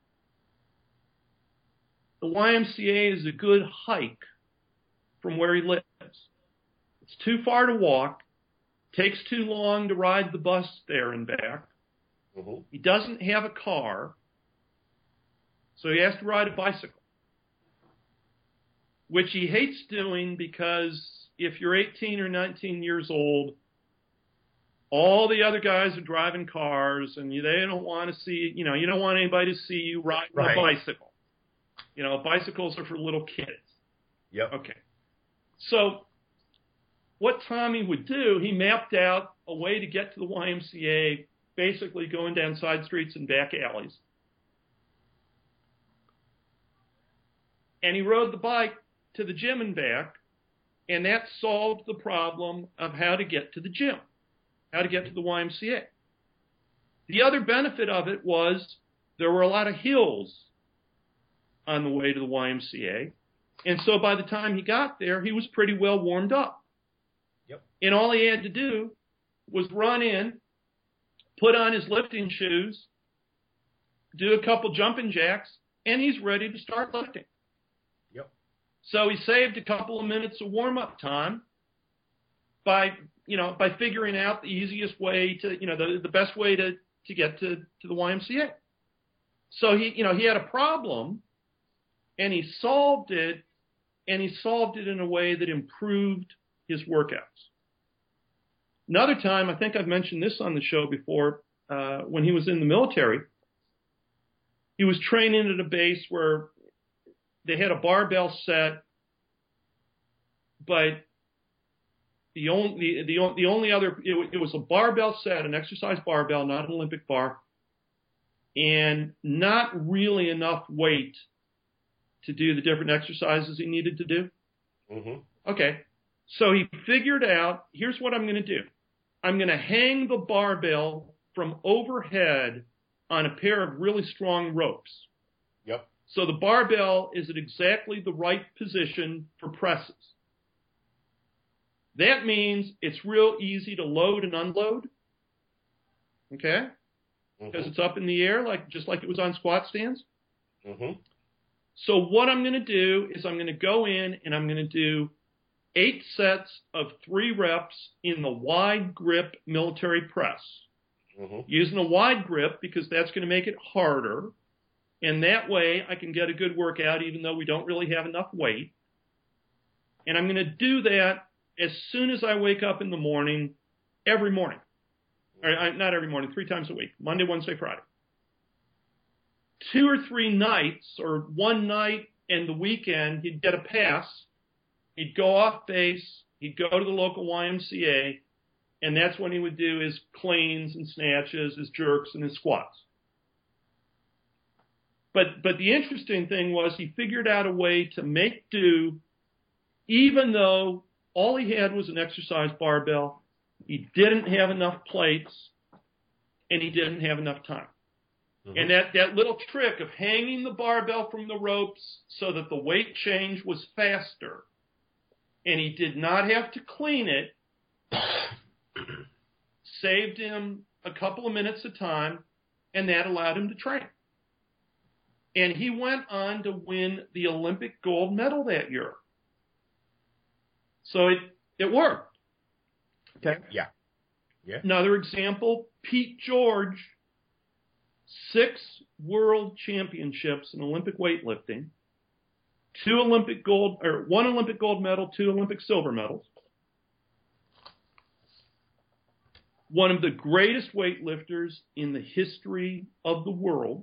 The YMCA is a good hike from where he lives. It's too far to walk. Takes too long to ride the bus there and back. Mm-hmm. He doesn't have a car, so he has to ride a bicycle, which he hates doing because if you're 18 or 19 years old, all the other guys are driving cars, and they don't want to see, you don't want anybody to see you riding a bicycle. Bicycles are for little kids. Yep. Okay. So what Tommy would do, he mapped out a way to get to the YMCA, basically going down side streets and back alleys. And he rode the bike to the gym and back, and that solved the problem of how to get to the gym, how to get to the YMCA. The other benefit of it was there were a lot of hills on the way to the YMCA. And so by the time he got there, he was pretty well warmed up. Yep. And all he had to do was run in, put on his lifting shoes, do a couple jumping jacks, and he's ready to start lifting. Yep. So he saved a couple of minutes of warm-up time by figuring out the easiest way to, the best way to get to the YMCA. So he had a problem, and he solved it, in a way that improved his workouts. Another time, I think I've mentioned this on the show before, when he was in the military, he was training at a base where they had a barbell set, but the only other, it was a barbell set, an exercise barbell, not an Olympic bar, and not really enough weight to do the different exercises he needed to do. Mm-hmm. Okay. So he figured out, here's what I'm going to do. I'm going to hang the barbell from overhead on a pair of really strong ropes. Yep. So the barbell is at exactly the right position for presses. That means it's real easy to load and unload. Okay? Because it's up in the air, just like it was on squat stands. Mm-hmm. So what I'm going to do is I'm going to go in and I'm going to do 8 sets of 3 reps in the wide grip military press. Mm-hmm. Using a wide grip because that's going to make it harder. And that way I can get a good workout even though we don't really have enough weight. And I'm going to do that as soon as I wake up in the morning, every morning. Or, not every morning, 3 times a week, Monday, Wednesday, Friday. 2 or 3 nights, or one night and the weekend, he'd get a pass. He'd go off base. He'd go to the local YMCA, and that's when he would do his cleans and snatches, his jerks, and his squats. But the interesting thing was he figured out a way to make do, even though all he had was an exercise barbell, he didn't have enough plates, and he didn't have enough time. Mm-hmm. And that little trick of hanging the barbell from the ropes so that the weight change was faster, and he did not have to clean it, saved him a couple of minutes of time, and that allowed him to train. And he went on to win the Olympic gold medal that year. So it worked. Okay. Yeah. Another example, Pete George, 6 world championships in Olympic weightlifting, 1 Olympic gold medal, 2 Olympic silver medals. One of the greatest weightlifters in the history of the world.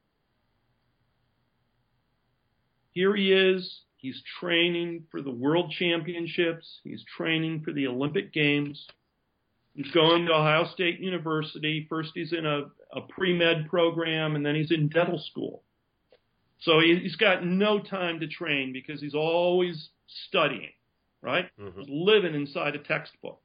Here he is. He's training for the World Championships. He's training for the Olympic Games. He's going to Ohio State University. First he's in a pre-med program, and then he's in dental school. So he's got no time to train because he's always studying, right? Mm-hmm. He's living inside a textbook.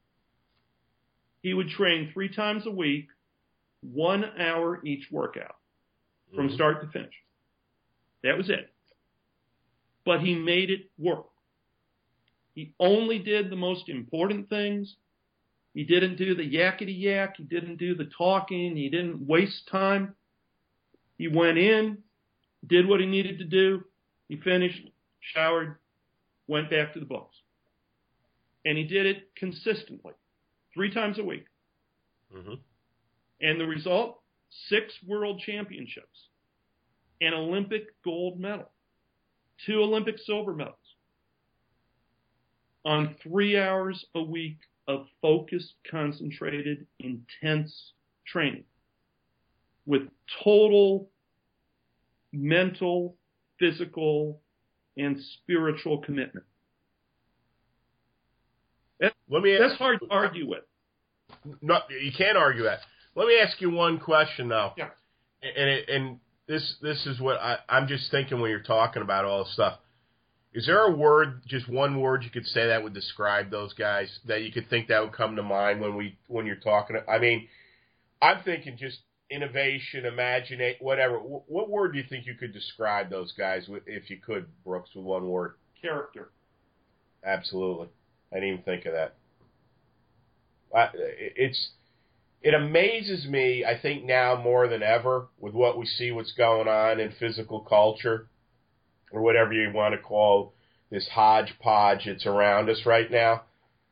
He would train 3 times a week, 1 hour each workout from start to finish. That was it. But he made it work. He only did the most important things. He didn't do the yakety yak. He didn't do the talking. He didn't waste time. He went in, did what he needed to do. He finished, showered, went back to the books. And he did it consistently, 3 times a week. Mm-hmm. And the result, 6 world championships, an Olympic gold medal, 2 Olympic silver medals, on 3 hours a week of focused, concentrated, intense training with total mental physical and spiritual commitment. That's hard to argue with. No, you can't argue that. Let me ask you one question, though. Yeah. And this is what I'm just thinking when you're talking about all this stuff. Is there a word, just one word you could say that would describe those guys, that you could think that would come to mind when you're talking? I mean, I'm thinking just innovation, imagination, whatever. What word do you think you could describe those guys with, if you could, Brooks, with one word? Character. Absolutely. I didn't even think of that. It amazes me, I think now more than ever, with what we see, what's going on in physical culture, or whatever you want to call this hodgepodge that's around us right now.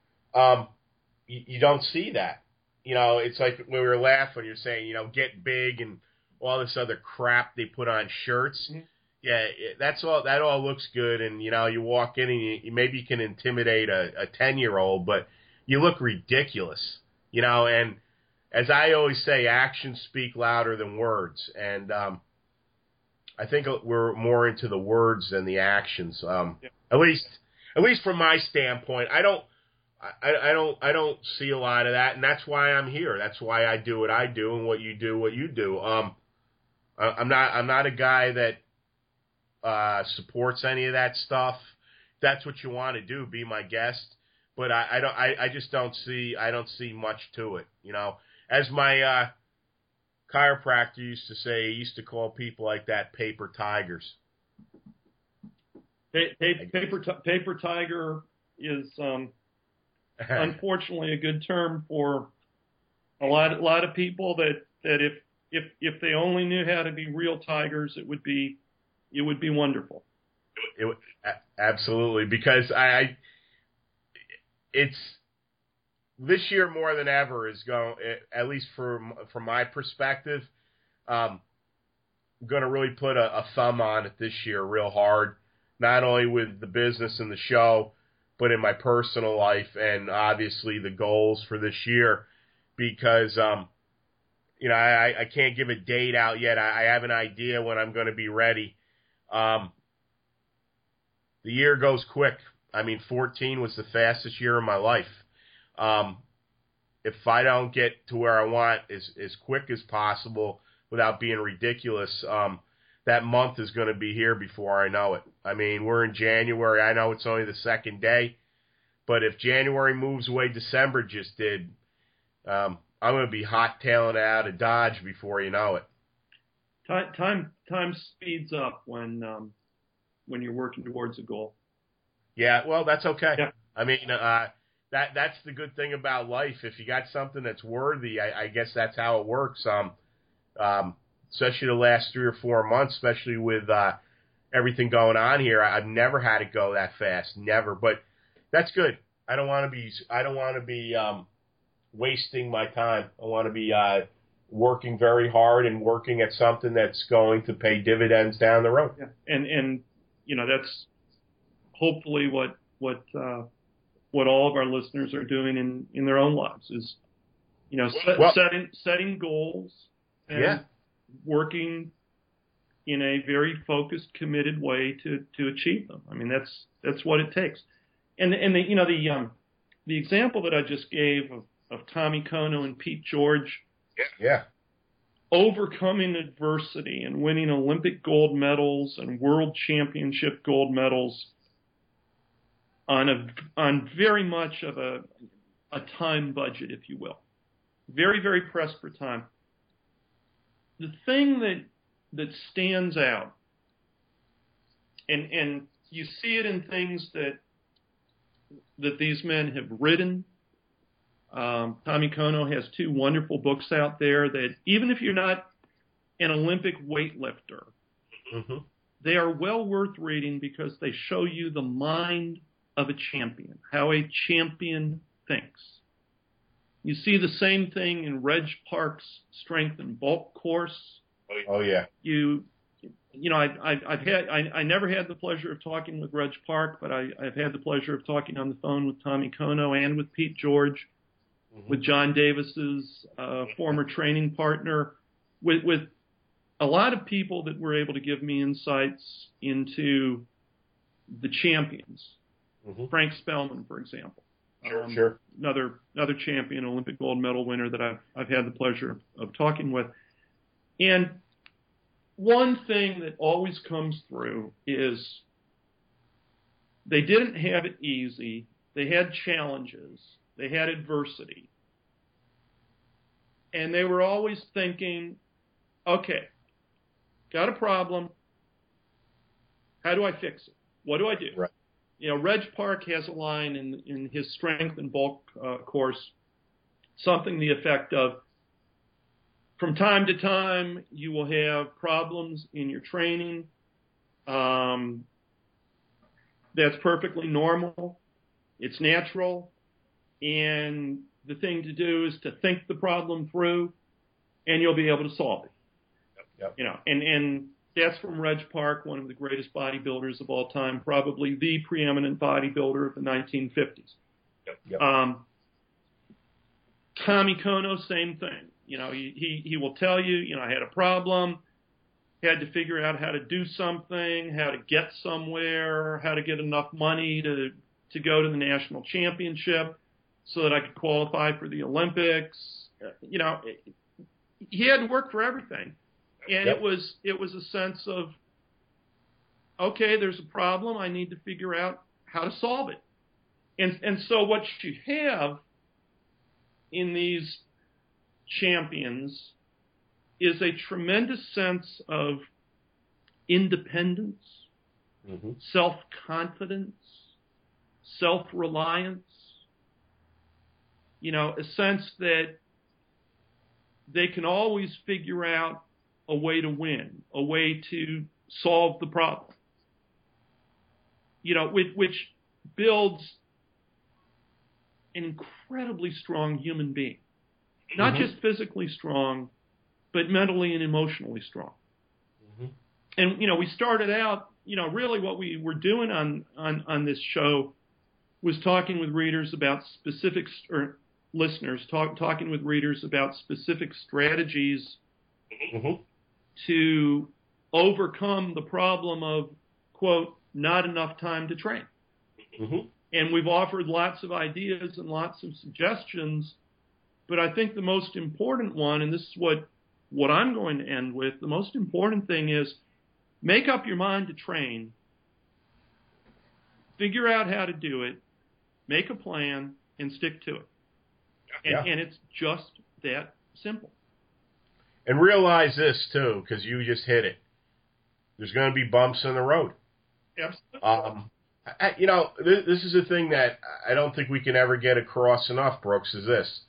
You don't see that. You know, it's like when we were laughing, you're saying, you know, get big and all this other crap they put on shirts. Mm-hmm. Yeah, that's all. That all looks good, and you know, you walk in and you maybe you can intimidate a 10-year-old, but you look ridiculous. You know, and as I always say, actions speak louder than words, and I think we're more into the words than the actions. At least from my standpoint, I don't see a lot of that, and that's why I'm here. That's why I do what I do, and what you do. I'm not a guy that supports any of that stuff. If that's what you want to do, be my guest. But I just don't see much to it. You know, as my chiropractor used to say, he used to call people like that paper tigers. Paper tiger is unfortunately a good term for a lot of people that if they only knew how to be real tigers, it would be wonderful. Absolutely, because it's this year more than ever is going, at least from my perspective, going to really put a thumb on it this year real hard, not only with the business and the show, but in my personal life and obviously the goals for this year, because you know, I can't give a date out yet. I have an idea when I'm going to be ready. The year goes quick. I mean, 14 was the fastest year of my life. If I don't get to where I want as quick as possible without being ridiculous, that month is going to be here before I know it. I mean, we're in January. I know it's only the second day, but if January moves the way December just did, I'm going to be hot-tailing out of Dodge before you know it. Time speeds up when you're working towards a goal. Yeah, well, that's okay. Yeah. I mean, that's the good thing about life. If you got something that's worthy, I guess that's how it works. Especially the last 3 or 4 months, especially with everything going on here, I've never had it go that fast, never. But that's good. I don't want to be wasting my time. I want to be working very hard and working at something that's going to pay dividends down the road. Yeah. And you know, that's hopefully what all of our listeners are doing in their own lives is, you know, setting goals and working in a very focused, committed way to achieve them. I mean, that's what it takes. And the example that I just gave of Tommy Kono and Pete George, overcoming adversity and winning Olympic gold medals and world championship gold medals on very much of a time budget, if you will. Very, very pressed for time. The thing that stands out, and you see it in things that these men have written. Tommy Kono has 2 wonderful books out there that even if you're not an Olympic weightlifter, mm-hmm. they are well worth reading because they show you the mind of a champion, how a champion thinks. You see the same thing in Reg Park's strength and bulk course. Oh yeah. You know, I never had the pleasure of talking with Reg Park, but I've had the pleasure of talking on the phone with Tommy Kono and with Pete George, mm-hmm. with John Davis's former training partner, with a lot of people that were able to give me insights into the champions. Mm-hmm. Frank Spellman, for example. Sure. Another champion, Olympic gold medal winner that I've had the pleasure of talking with. And one thing that always comes through is they didn't have it easy. They had challenges. They had adversity. And they were always thinking, okay, got a problem. How do I fix it? What do I do? Right. You know, Reg Park has a line in his strength and bulk course, something to the effect of, from time to time, you will have problems in your training. That's perfectly normal. It's natural. And the thing to do is to think the problem through, and you'll be able to solve it. Yep. You know, and that's from Reg Park, one of the greatest bodybuilders of all time, probably the preeminent bodybuilder of the 1950s. Yep. Tommy Kono, same thing. You know, he will tell you, you know, I had a problem, had to figure out how to do something, how to get somewhere, how to get enough money to go to the national championship so that I could qualify for the Olympics. You know, he had to work for everything. And Yep. it was a sense of, okay, there's a problem. I need to figure out how to solve it. And so what you have in these champions is a tremendous sense of independence, mm-hmm. self-confidence, self-reliance, you know, a sense that they can always figure out a way to win, a way to solve the problem, you know, which builds an incredibly strong human being, not mm-hmm. just physically strong, but mentally and emotionally strong. Mm-hmm. And, you know, we started out, you know, really what we were doing on this show was talking with readers about specific, or listeners, talking with readers about specific strategies mm-hmm. to overcome the problem of, quote, not enough time to train. Mm-hmm. And we've offered lots of ideas and lots of suggestions, but I think the most important one, and this is what I'm going to end with, the most important thing is make up your mind to train, figure out how to do it, make a plan, and stick to it. And it's just that simple. And realize this, too, because you just hit it. There's going to be bumps in the road. Absolutely. You know, this is a thing that I don't think we can ever get across enough, Brooks, is this.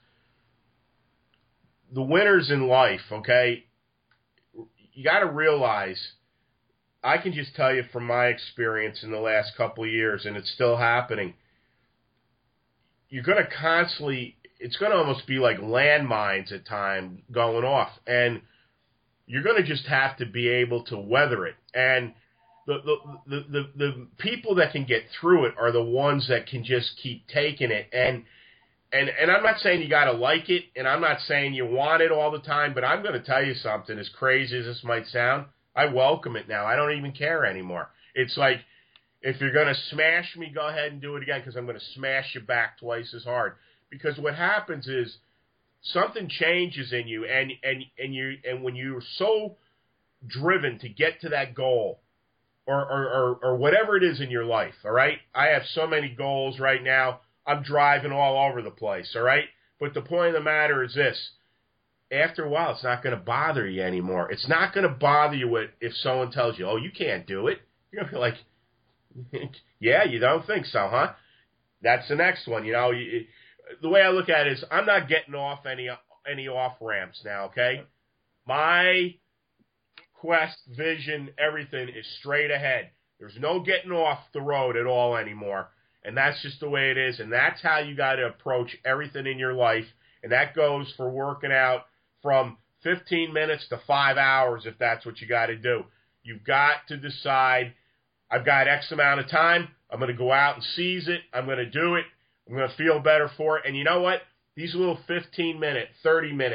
The winners in life, okay, you got to realize, I can just tell you from my experience in the last couple of years, and it's still happening, you're going to constantly, it's going to almost be like landmines at times going off, and you're going to just have to be able to weather it. And the people that can get through it are the ones that can just keep taking it. And I'm not saying you got to like it, and I'm not saying you want it all the time, but I'm going to tell you something, as crazy as this might sound, I welcome it now. I don't even care anymore. It's like, if you're going to smash me, go ahead and do it again, because I'm going to smash you back twice as hard. Because what happens is something changes in you, and when you're so driven to get to that goal, or whatever it is in your life, all right? I have so many goals right now. I'm driving all over the place, all right? But the point of the matter is this. After a while, it's not going to bother you anymore. It's not going to bother you if someone tells you, oh, you can't do it. You're going to be like, yeah, you don't think so, huh? That's the next one. You know, the way I look at it is I'm not getting off any off-ramps now, okay? My quest, vision, everything is straight ahead. There's no getting off the road at all anymore. And that's just the way it is. And that's how you got to approach everything in your life. And that goes for working out from 15 minutes to 5 hours if that's what you got to do. You've got to decide, I've got X amount of time. I'm going to go out and seize it. I'm going to do it. I'm going to feel better for it. And you know what? These little 15-minute, 30-minute,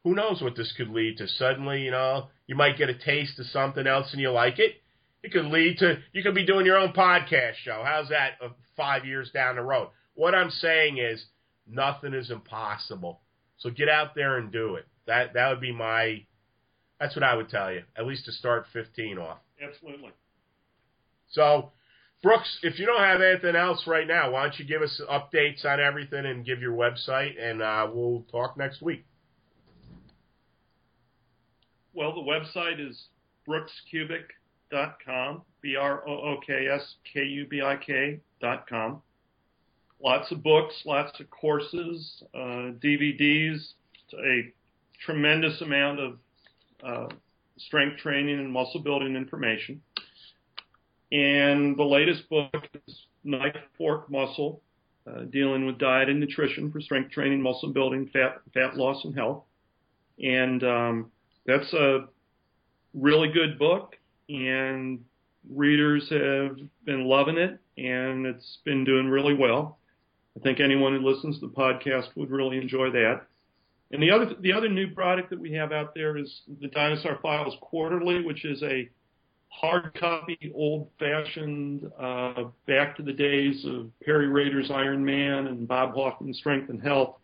who knows what this could lead to? Suddenly, you might get a taste of something else and you like it. It could lead to, you could be doing your own podcast show. How's that 5 years down the road? What I'm saying is nothing is impossible. So get out there and do it. That would be that's what I would tell you, at least to start 15 off. Absolutely. So, Brooks, if you don't have anything else right now, why don't you give us updates on everything and give your website, and we'll talk next week. Well, the website is brookskubic.com, BROOKSKUBIK.com. Lots of books, lots of courses, DVDs, a tremendous amount of strength training and muscle building information. And the latest book is Knife, Fork, Muscle, dealing with diet and nutrition for strength training, muscle building, fat loss, and health. And that's a really good book, and readers have been loving it, and it's been doing really well. I think anyone who listens to the podcast would really enjoy that. And the other new product that we have out there is the Dinosaur Files Quarterly, which is a hard copy, old-fashioned, back to the days of Perry Rader's Iron Man and Bob Hoffman's Strength and Health,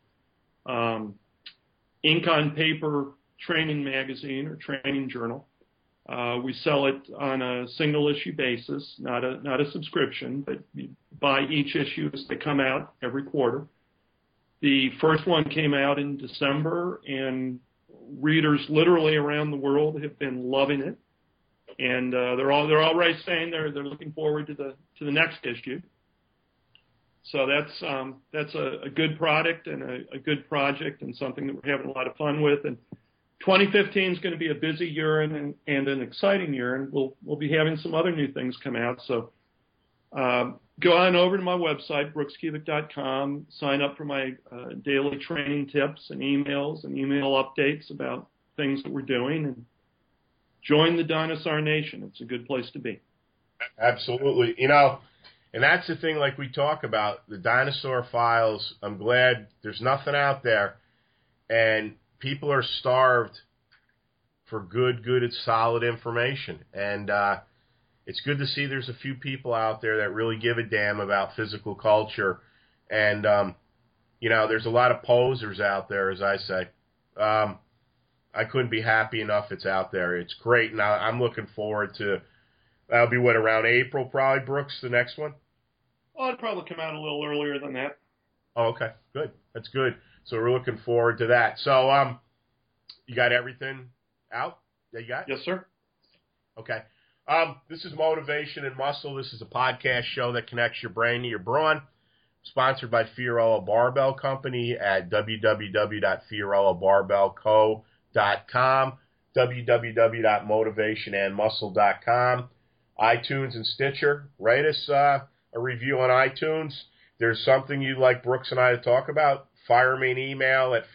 ink on paper training magazine or training journal. We sell it on a single issue basis, not a subscription, but you buy each issue as they come out every quarter. The first one came out in December, and readers literally around the world have been loving it. And they're all right saying they're looking forward to the next issue. So that's a good product and a good project and something that we're having a lot of fun with. And 2015 is going to be a busy year and an exciting year, and we'll be having some other new things come out. So go on over to my website, brookskubic.com, sign up for my daily training tips and emails and email updates about things that we're doing, and join the Dinosaur Nation. It's a good place to be. Absolutely. And that's the thing, like we talk about, the Dinosaur Files. I'm glad there's nothing out there, and people are starved for good and solid information. And it's good to see there's a few people out there that really give a damn about physical culture. And, there's a lot of posers out there, as I say. I couldn't be happy enough it's out there. It's great, and I'm looking forward to, that'll be around April probably, Brooks, the next one? Oh, it'll probably come out a little earlier than that. Oh, okay, good. That's good. So we're looking forward to that. So you got everything out that you got? Yes, sir. Okay. This is Motivation and Muscle. This is a podcast show that connects your brain to your brawn. Sponsored by Fiorillo Barbell Company at www.fiorellobarbellco.com, www.motivationandmuscle.com, iTunes and Stitcher. Write us a review on iTunes. There's something you'd like Brooks and I to talk about, fire me an email at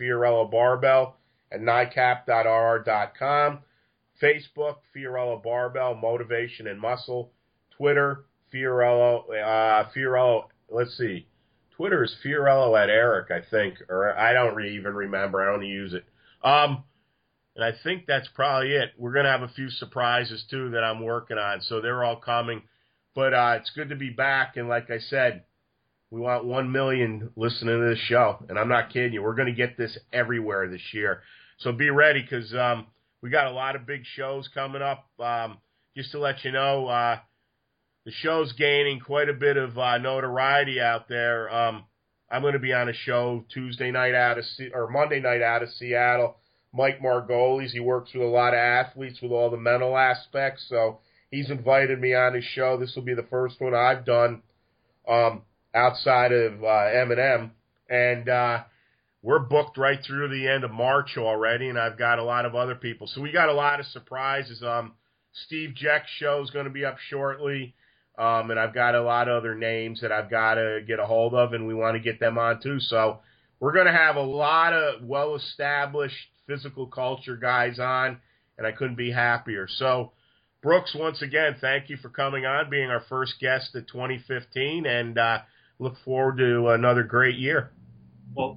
fiorellobarbell@nycap.rr.com. Facebook, Fiorillo Barbell, Motivation and Muscle. Twitter, Fiorillo, let's see. Twitter is Fiorillo at Eric, I think, or I don't even remember. I don't use it. And I think that's probably it. We're going to have a few surprises, too, that I'm working on, so they're all coming. But it's good to be back, and like I said, we want 1 million listening to this show, and I'm not kidding you. We're going to get this everywhere this year. So be ready, because we got a lot of big shows coming up. Just to let you know, the show's gaining quite a bit of notoriety out there. I'm going to be on a show Monday night out of Seattle. Mike Margolis, he works with a lot of athletes with all the mental aspects, so he's invited me on his show. This will be the first one I've done outside of M&M, and we're booked right through the end of March already, and I've got a lot of other people. So we got a lot of surprises. Steve Jeck's show is going to be up shortly, and I've got a lot of other names that I've got to get a hold of, and we want to get them on too. So we're going to have a lot of well-established physical culture guys on, and I couldn't be happier. So, Brooks, once again, thank you for coming on, being our first guest of 2015, and look forward to another great year. Well,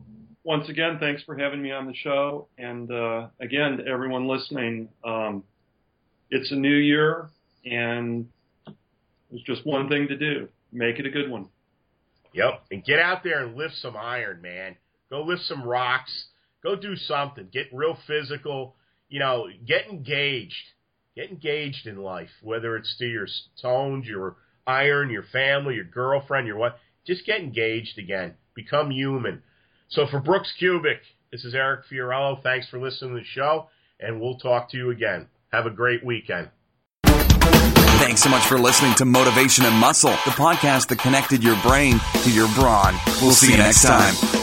once again, thanks for having me on the show. And again, to everyone listening, it's a new year, and there's just one thing to do. Make it a good one. Yep. And get out there and lift some iron, man. Go lift some rocks. Go do something. Get real physical. Get engaged. Get engaged in life, whether it's to your stones, your iron, your family, your girlfriend, your what. Just get engaged again. Become human. So for Brooks Kubik, this is Eric Fiorillo. Thanks for listening to the show, and we'll talk to you again. Have a great weekend. Thanks so much for listening to Motivation and Muscle, the podcast that connected your brain to your brawn. We'll see you next time.